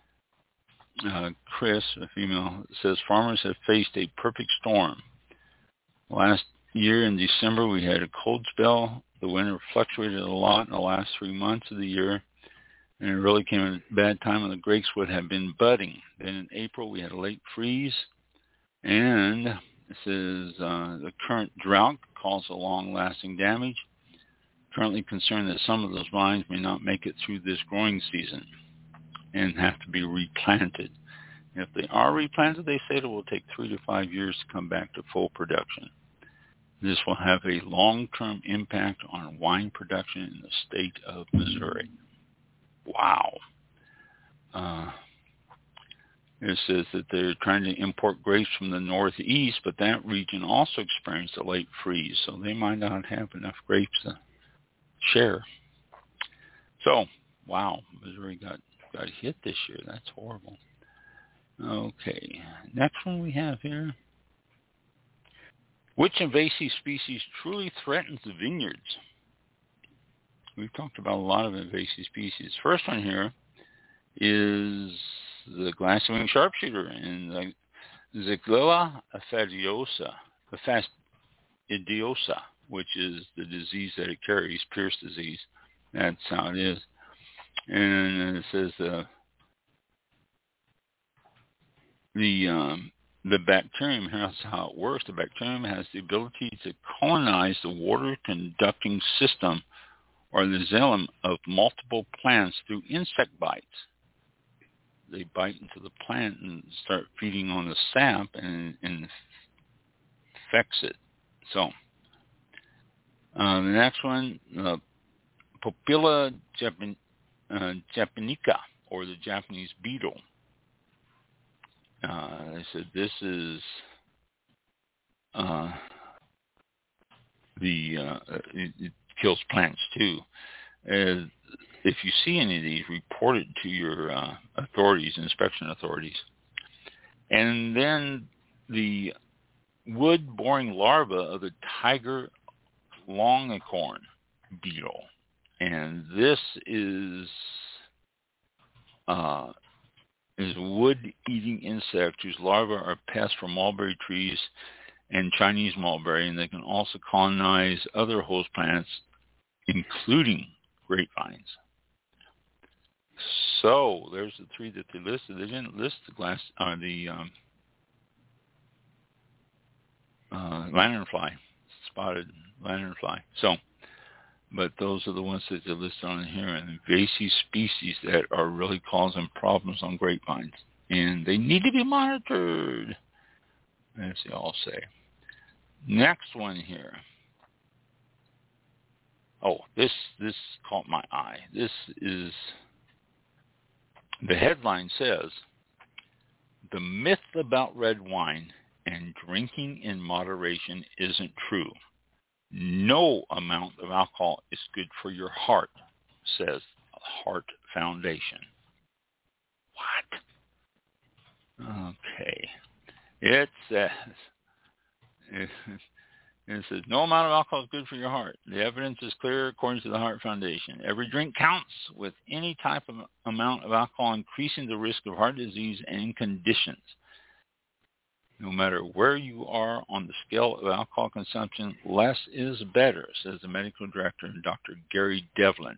Chris, a female, says farmers have faced a perfect storm. Last year in December, we had a cold spell. The winter fluctuated a lot in the last 3 months of the year, and it really came at a bad time when the grapes would have been budding. Then in April, we had a late freeze, and it says the current drought caused a long-lasting damage. Currently concerned that some of those vines may not make it through this growing season and have to be replanted. If they are replanted, they say it will take 3 to 5 years to come back to full production. This will have a long-term impact on wine production in the state of Missouri. Wow. It says that they're trying to import grapes from the northeast, but that region also experienced a late freeze, so they might not have enough grapes to share. So, wow, Missouri got hit this year. That's horrible. Okay, next one we have here. Which invasive species truly threatens the vineyards? We've talked about a lot of invasive species. First one here is the glassy-winged sharpshooter and the Xylella fastidiosa, which is the disease that it carries, Pierce disease. That's how it is. And it says the bacterium, here's how it works. The bacterium has the ability to colonize the water-conducting system or the xylem of multiple plants through insect bites. They bite into the plant and start feeding on the sap and infects it. So, the next one, Popilla japonica, or the Japanese beetle. They said this is it kills plants too. If you see any of these, report it to your authorities, inspection authorities. And then the wood-boring larva of the tiger longicorn beetle. And this is wood-eating insect whose larvae are pests for mulberry trees and Chinese mulberry, and they can also colonize other host plants, including grapevines. So there's the three that they listed. They didn't list the lanternfly, spotted lanternfly. So, but those are the ones that they listed on here, and invasive species that are really causing problems on grapevines, and they need to be monitored, as they all say. Next one here. Oh, this caught my eye. This is, the headline says, "The myth about red wine and drinking in moderation isn't true. No amount of alcohol is good for your heart," says Heart Foundation. What? Okay. It says, no amount of alcohol is good for your heart. The evidence is clear according to the Heart Foundation. Every drink counts, with any type of amount of alcohol increasing the risk of heart disease and conditions. No matter where you are on the scale of alcohol consumption, less is better, says the medical director, Dr. Gary Devlin.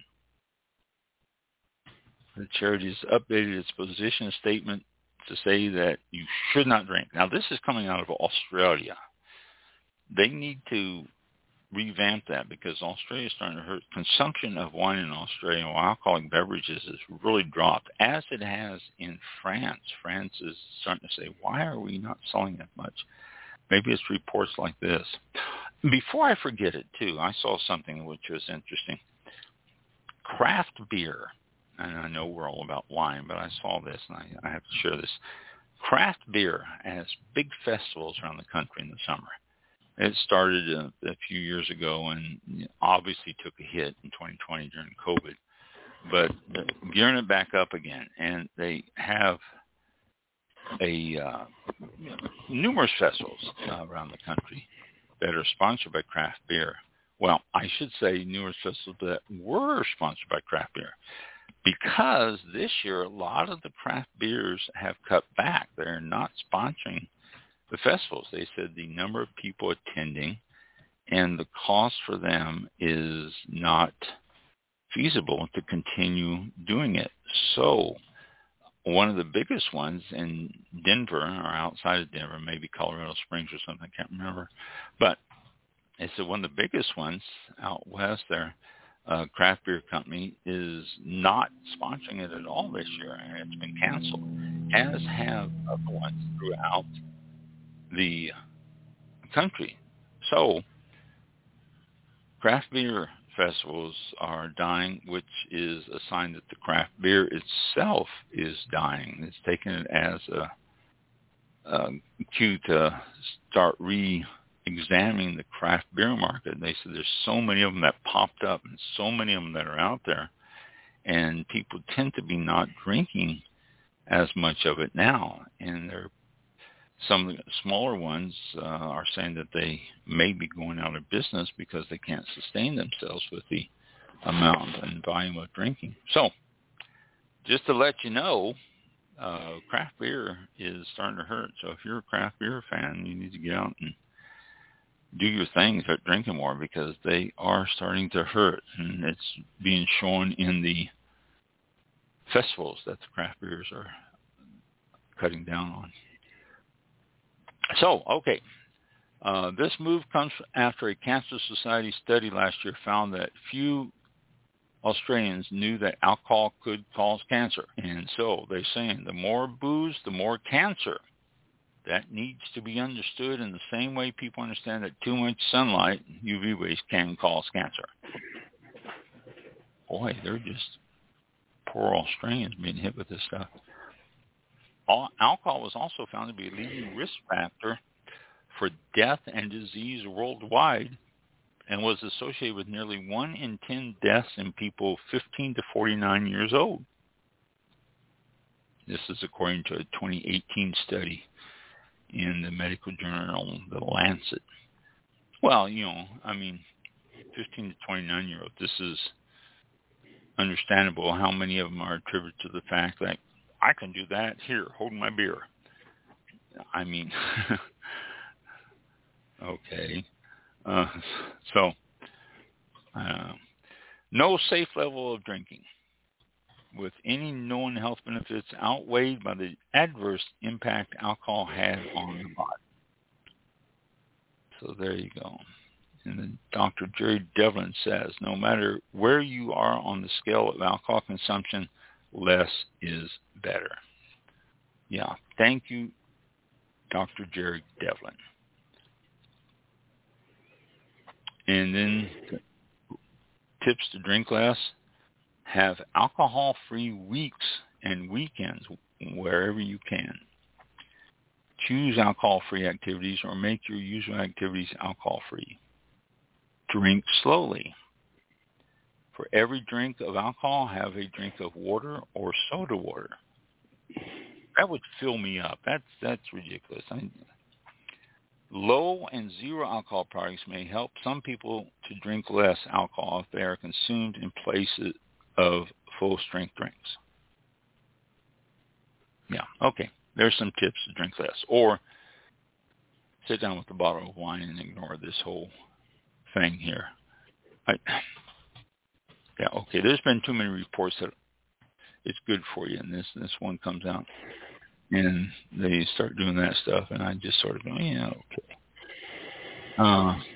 The charity has updated its position statement to say that you should not drink. Now, this is coming out of Australia. They need to revamp that because Australia is starting to hurt. Consumption of wine in Australia or alcoholic beverages has really dropped, as it has in France. France is starting to say, why are we not selling that much? Maybe it's reports like this. Before I forget it, too, I saw something which was interesting. Craft beer and I know we're all about wine, but I saw this, and I have to share this. Craft beer has big festivals around the country in the summer. It started a few years ago and obviously took a hit in 2020 during COVID, but gearing it back up again, and they have numerous festivals around the country that are sponsored by craft beer. Well, I should say numerous festivals that were sponsored by craft beer, because this year a lot of the craft beers have cut back. They're not sponsoring the festivals. They said the number of people attending and the cost for them is not feasible to continue doing it. So one of the biggest ones in Denver, or outside of Denver, maybe Colorado Springs or something, I can't remember, but it's one of the biggest ones out west there. Craft beer company is not sponsoring it at all this year, and it's been canceled, as have other ones throughout the country. So craft beer festivals are dying, which is a sign that the craft beer itself is dying. It's taken it as a cue to start re-examining the craft beer market. They said there's so many of them that popped up and so many of them that are out there, and people tend to be not drinking as much of it now. And some of the smaller ones are saying that they may be going out of business because they can't sustain themselves with the amount and volume of drinking. So just to let you know, craft beer is starting to hurt. So if you're a craft beer fan, you need to get out and do your thing, start drinking more, because they are starting to hurt, and it's being shown in the festivals that the craft beers are cutting down on. So, okay, this move comes after a Cancer Society study last year found that few Australians knew that alcohol could cause cancer. And so they're saying the more booze, the more cancer. That needs to be understood in the same way people understand that too much sunlight, UV rays, can cause cancer. Boy, they're just poor Australians being hit with this stuff. Alcohol was also found to be a leading risk factor for death and disease worldwide, and was associated with nearly 1 in 10 deaths in people 15 to 49 years old. This is according to a 2018 study in the medical journal, The Lancet. Well, 15 to 29-year-olds, this is understandable how many of them are attributed to the fact that I can do that here, holding my beer. Okay. No safe level of drinking, with any known health benefits outweighed by the adverse impact alcohol had on the body. So there you go. And then Dr. Jerry Devlin says, no matter where you are on the scale of alcohol consumption, less is better. Yeah, thank you, Dr. Jerry Devlin. And then tips to drink less: have alcohol-free weeks and weekends wherever you can. Choose alcohol-free activities or make your usual activities alcohol-free. Drink slowly. For every drink of alcohol, have a drink of water or soda water. That would fill me up. That's ridiculous. Low and zero alcohol products may help some people to drink less alcohol if they are consumed in place of full-strength drinks. Yeah, okay. There's some tips to drink less. Or sit down with a bottle of wine and ignore this whole thing here. Okay. There's been too many reports that it's good for you, and this one comes out, and they start doing that stuff, and I just sort of go, yeah, okay.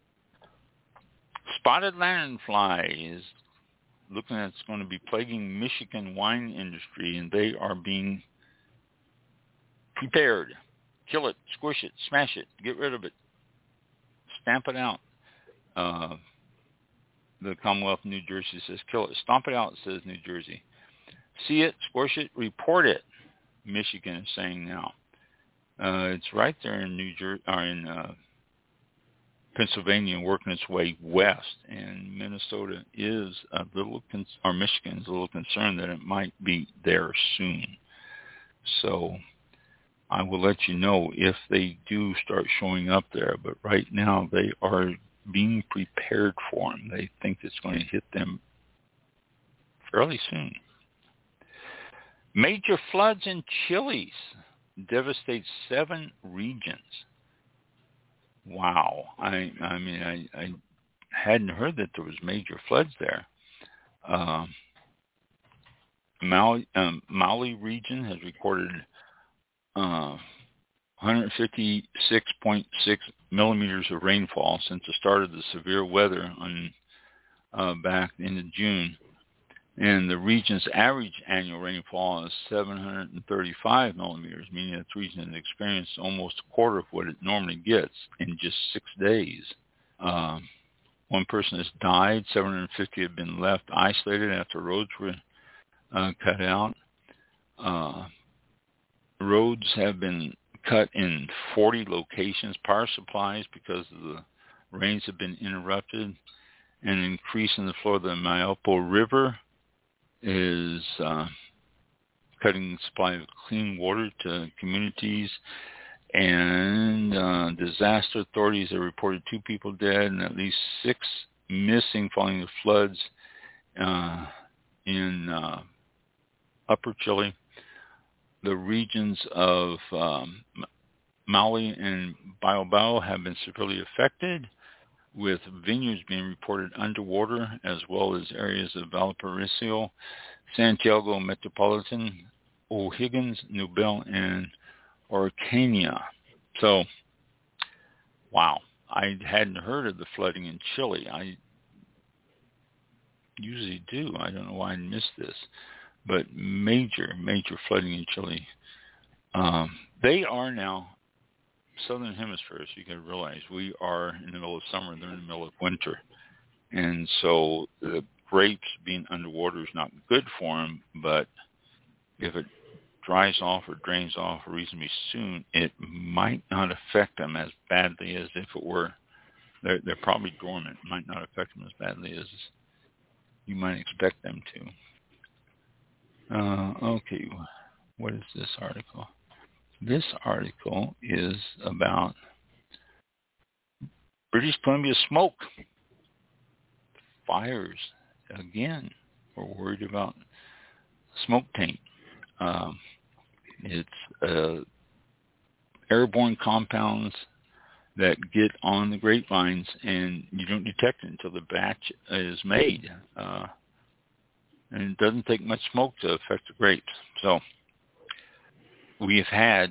Spotted lanternfly is looking at it's going to be plaguing Michigan wine industry, and they are being prepared. Kill it, squish it, smash it, get rid of it, stamp it out. The Commonwealth of New Jersey says kill it. Stomp it out, says New Jersey. See it, squash it, report it, Michigan is saying now. It's right there in New Jersey, or in Pennsylvania, working its way west, and Minnesota is a little, or Michigan is a little concerned that it might be there soon. So I will let you know if they do start showing up there. But right now they are being prepared for them. They think it's going to hit them fairly soon. Major floods in Chile devastate 7 regions. Wow. I mean, I hadn't heard that there was major floods there. Maule region has recorded 156.6 millimeters of rainfall since the start of the severe weather on back in June. And the region's average annual rainfall is 735 millimeters, meaning that the region has experienced almost a quarter of what it normally gets in just 6 days. 1 person has died. 750 have been left isolated after roads were cut out. Roads have been cut in 40 locations. Power supplies, because of the rains, have been interrupted. An increase in the flow of the Maipo River is cutting the supply of clean water to communities. And disaster authorities have reported 2 people dead and at least 6 missing following the floods in Upper Chile. The regions of Maule and Bilbao have been severely affected, with vineyards being reported underwater, as well as areas of Valparaiso, Santiago Metropolitan, O'Higgins, Nubel, and Orcania. So, wow. I hadn't heard of the flooding in Chile. I usually do. I don't know why I missed this. But major flooding in Chile. They are now, Southern Hemisphere, so you got to realize, we are in the middle of summer, they're in the middle of winter. And so the grapes being underwater is not good for them, but if it dries off or drains off reasonably soon, it might not affect them as badly as if it were. They're probably dormant. It might not affect them as badly as you might expect them to. Okay, what is this article? This article is about British Columbia smoke. Fires. Again, we're worried about smoke taint. It's airborne compounds that get on the grapevines, and you don't detect it until the batch is made. And it doesn't take much smoke to affect the grapes. So we've had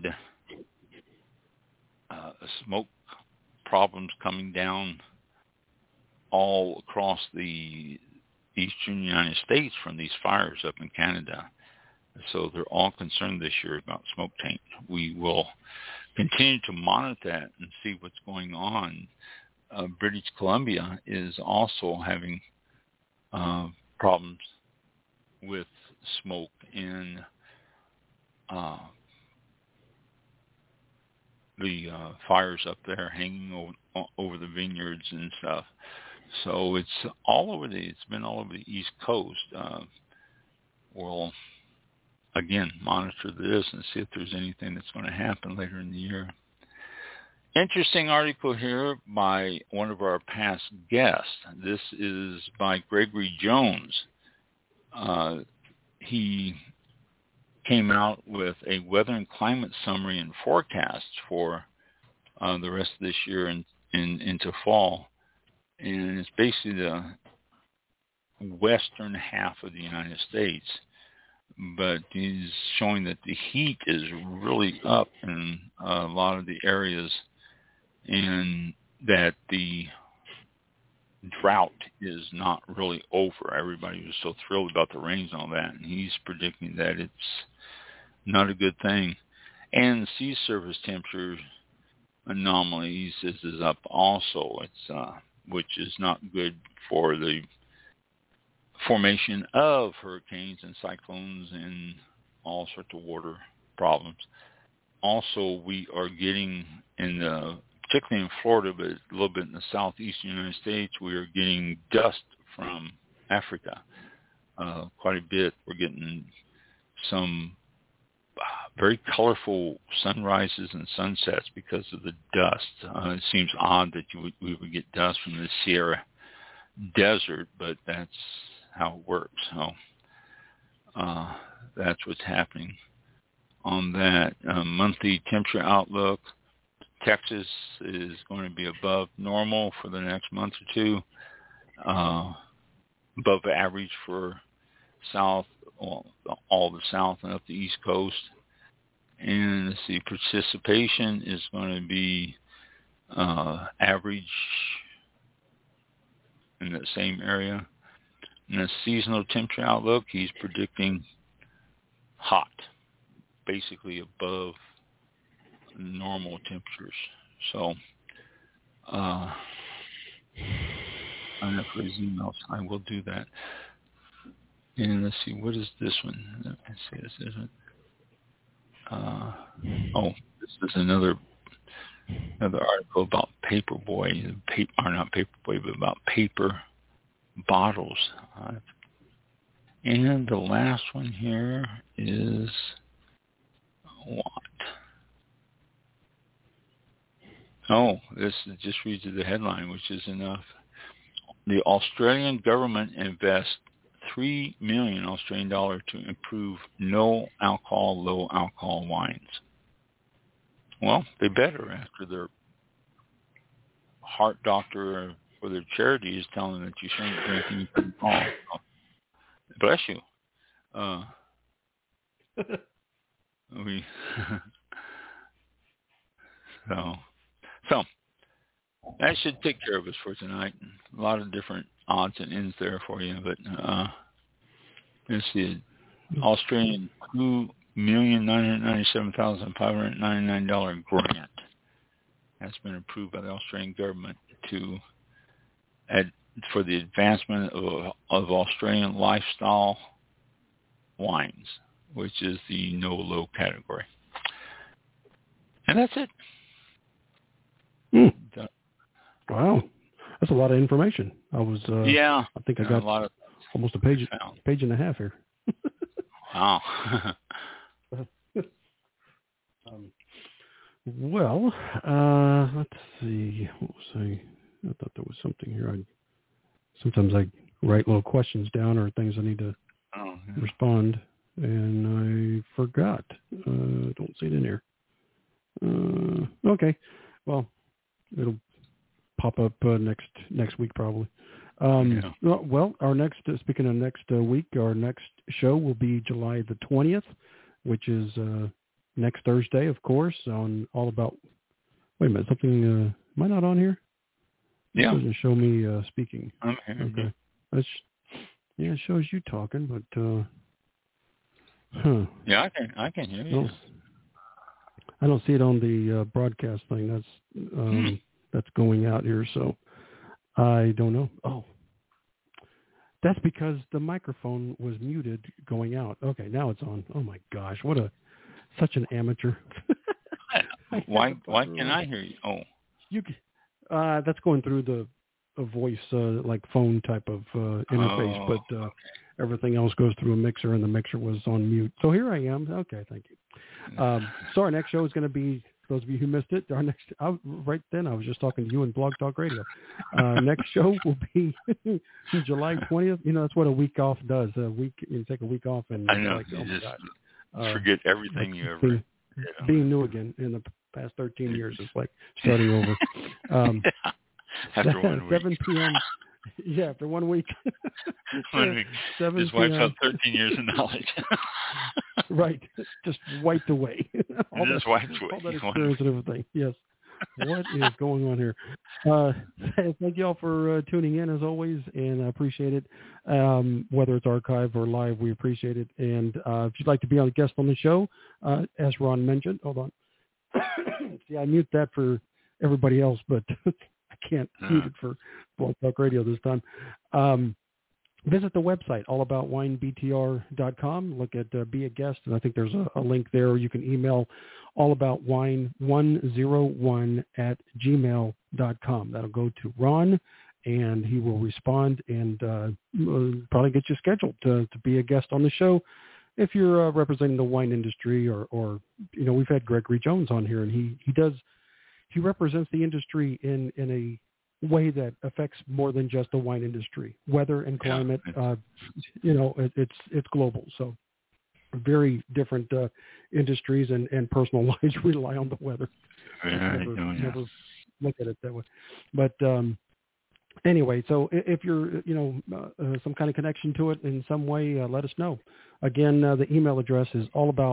smoke problems coming down all across the eastern United States from these fires up in Canada. So they're all concerned this year about smoke taint. We will continue to monitor that and see what's going on. British Columbia is also having problems with smoke in the fires up there hanging over the vineyards and stuff. So it's been all over the East Coast. We'll again monitor this and see if there's anything that's going to happen later in the year. Interesting article here by one of our past guests. This is by Gregory Jones. He came out with a weather and climate summary and forecasts for the rest of this year and into fall. And it's basically the western half of the United States. But he's showing that the heat is really up in a lot of the areas, and that the drought is not really over. Everybody was so thrilled about the rains and all that, and he's predicting that it's not a good thing. And the sea surface temperature anomaly, he says, is up also. It's which is not good for the formation of hurricanes and cyclones and all sorts of water problems. Also, we are getting particularly in Florida, but a little bit in the southeastern United States, we are getting dust from Africa quite a bit. We're getting some very colorful sunrises and sunsets because of the dust. It seems odd that we would get dust from the Sierra Desert, but that's how it works. So that's what's happening on that. Monthly temperature outlook. Texas is going to be above normal for the next month or two, above average for all the south and up the East Coast. And let's see, precipitation is going to be average in the same area. In the seasonal temperature outlook, he's predicting hot, basically above normal temperatures. So, I'm not for his emails. I will do that. And let's see, what is this one? Let's see, this isn't. This is another article about Paperboy, or not Paperboy, but about paper bottles. And the last one here is what? This just reads the headline, which is enough. The Australian government invests $3 million Australian dollars to improve no alcohol, low alcohol wines. Well, they better, after their heart doctor for their charity is telling them that you shouldn't drink anything alcohol. Bless you. So that should take care of us for tonight. A lot of different odds and ends there for you, but let's see. Australian $2,997,599 grant has been approved by the Australian government for the advancement of Australian lifestyle wines, which is the no-low category. And that's it. Wow, that's a lot of information. I think I got a lot of almost a page and a half here. Wow. Well, let's see. What was I thought there was something here. Sometimes I write little questions down or things I need to respond, and I forgot. Don't see it in here. Okay. Well, it'll pop up next week probably. Well, our next, speaking of next week, our next show will be July the 20th, which is next Thursday, of course, on All About. Wait a minute, something. Am I not on here? Yeah. It doesn't show me speaking. I'm here. Okay. It shows you talking, but Yeah, I can hear you. I don't see it on the broadcast thing. That's going out here, so I don't know. Oh, that's because the microphone was muted going out. Okay, now it's on. Oh my gosh, such an amateur. Why can't I hear you? Oh, that's going through a voice like phone type of interface, but okay. Everything else goes through a mixer, and the mixer was on mute. So here I am. Okay, thank you. So our next show is going to be, for those of you who missed it, right then I was just talking to you in Blog Talk Radio. Next show will be July 20th. You know, that's what a week off does. You take a week off, and I know, like, you just God. Forget everything you ever. Being new again in the past 13 years is like starting over. After 1 week. 7 p.m. Yeah, after 1 week. 1 week. 7 just wipes out 13 years of knowledge. Right. Just wiped away. All that experience and everything. Yes. What is going on here? Thank you all for tuning in, as always, and I appreciate it. Whether it's archive or live, we appreciate it. And if you'd like to be on a guest on the show, as Ron mentioned, hold on. See, I mute that for everybody else, but I can't mute it for Blog Talk Radio this time. visit the website, allaboutwinebtr.com. Look at Be a Guest, and I think there's a link there. You can email allaboutwine101@gmail.com. That'll go to Ron, and he will respond and probably get you scheduled to be a guest on the show. If you're representing the wine industry, or we've had Gregory Jones on here, and he represents the industry in a way that affects more than just the wine industry, weather and climate. It's global. So very different industries and personal lives rely on the weather. Never look at it that way. But anyway, so if you're, some kind of connection to it in some way, let us know. Again, the email address is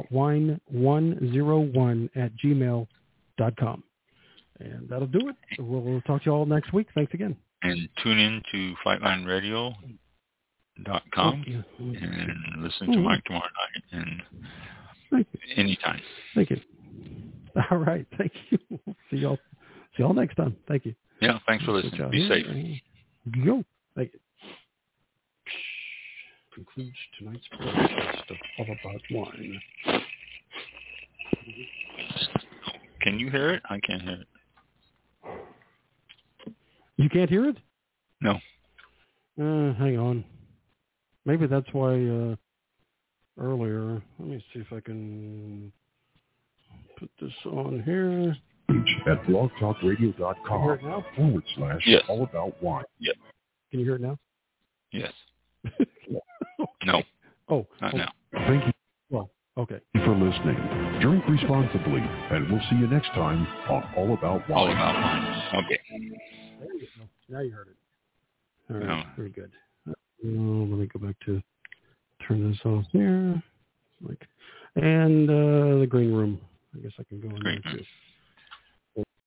allaboutwine101@gmail.com. And that'll do it. We'll talk to you all next week. Thanks again. And tune in to FlightlineRadio.com and listen to Mike tomorrow night and anytime. Thank you. All right. Thank you. See y'all next time. Thank you. Yeah. Thanks for listening. Be safe. Go. Thank you. Concludes tonight's broadcast of All About Wine. Can you hear it? I can't hear it. You can't hear it? No. Hang on. Maybe that's why earlier. Let me see if I can put this on here. At blogtalkradio.com / Yes. All About Wine. Yep. Can you hear it now? Yes. Okay. No. Oh. Not now. Thank you Well, okay. for listening. Drink responsibly, and we'll see you next time on All About Wine. All About Wine. Okay. There you go. Now you heard it. All right. No. Very good. Let me go back to turn this off here. And the green room. I guess I can go in there too.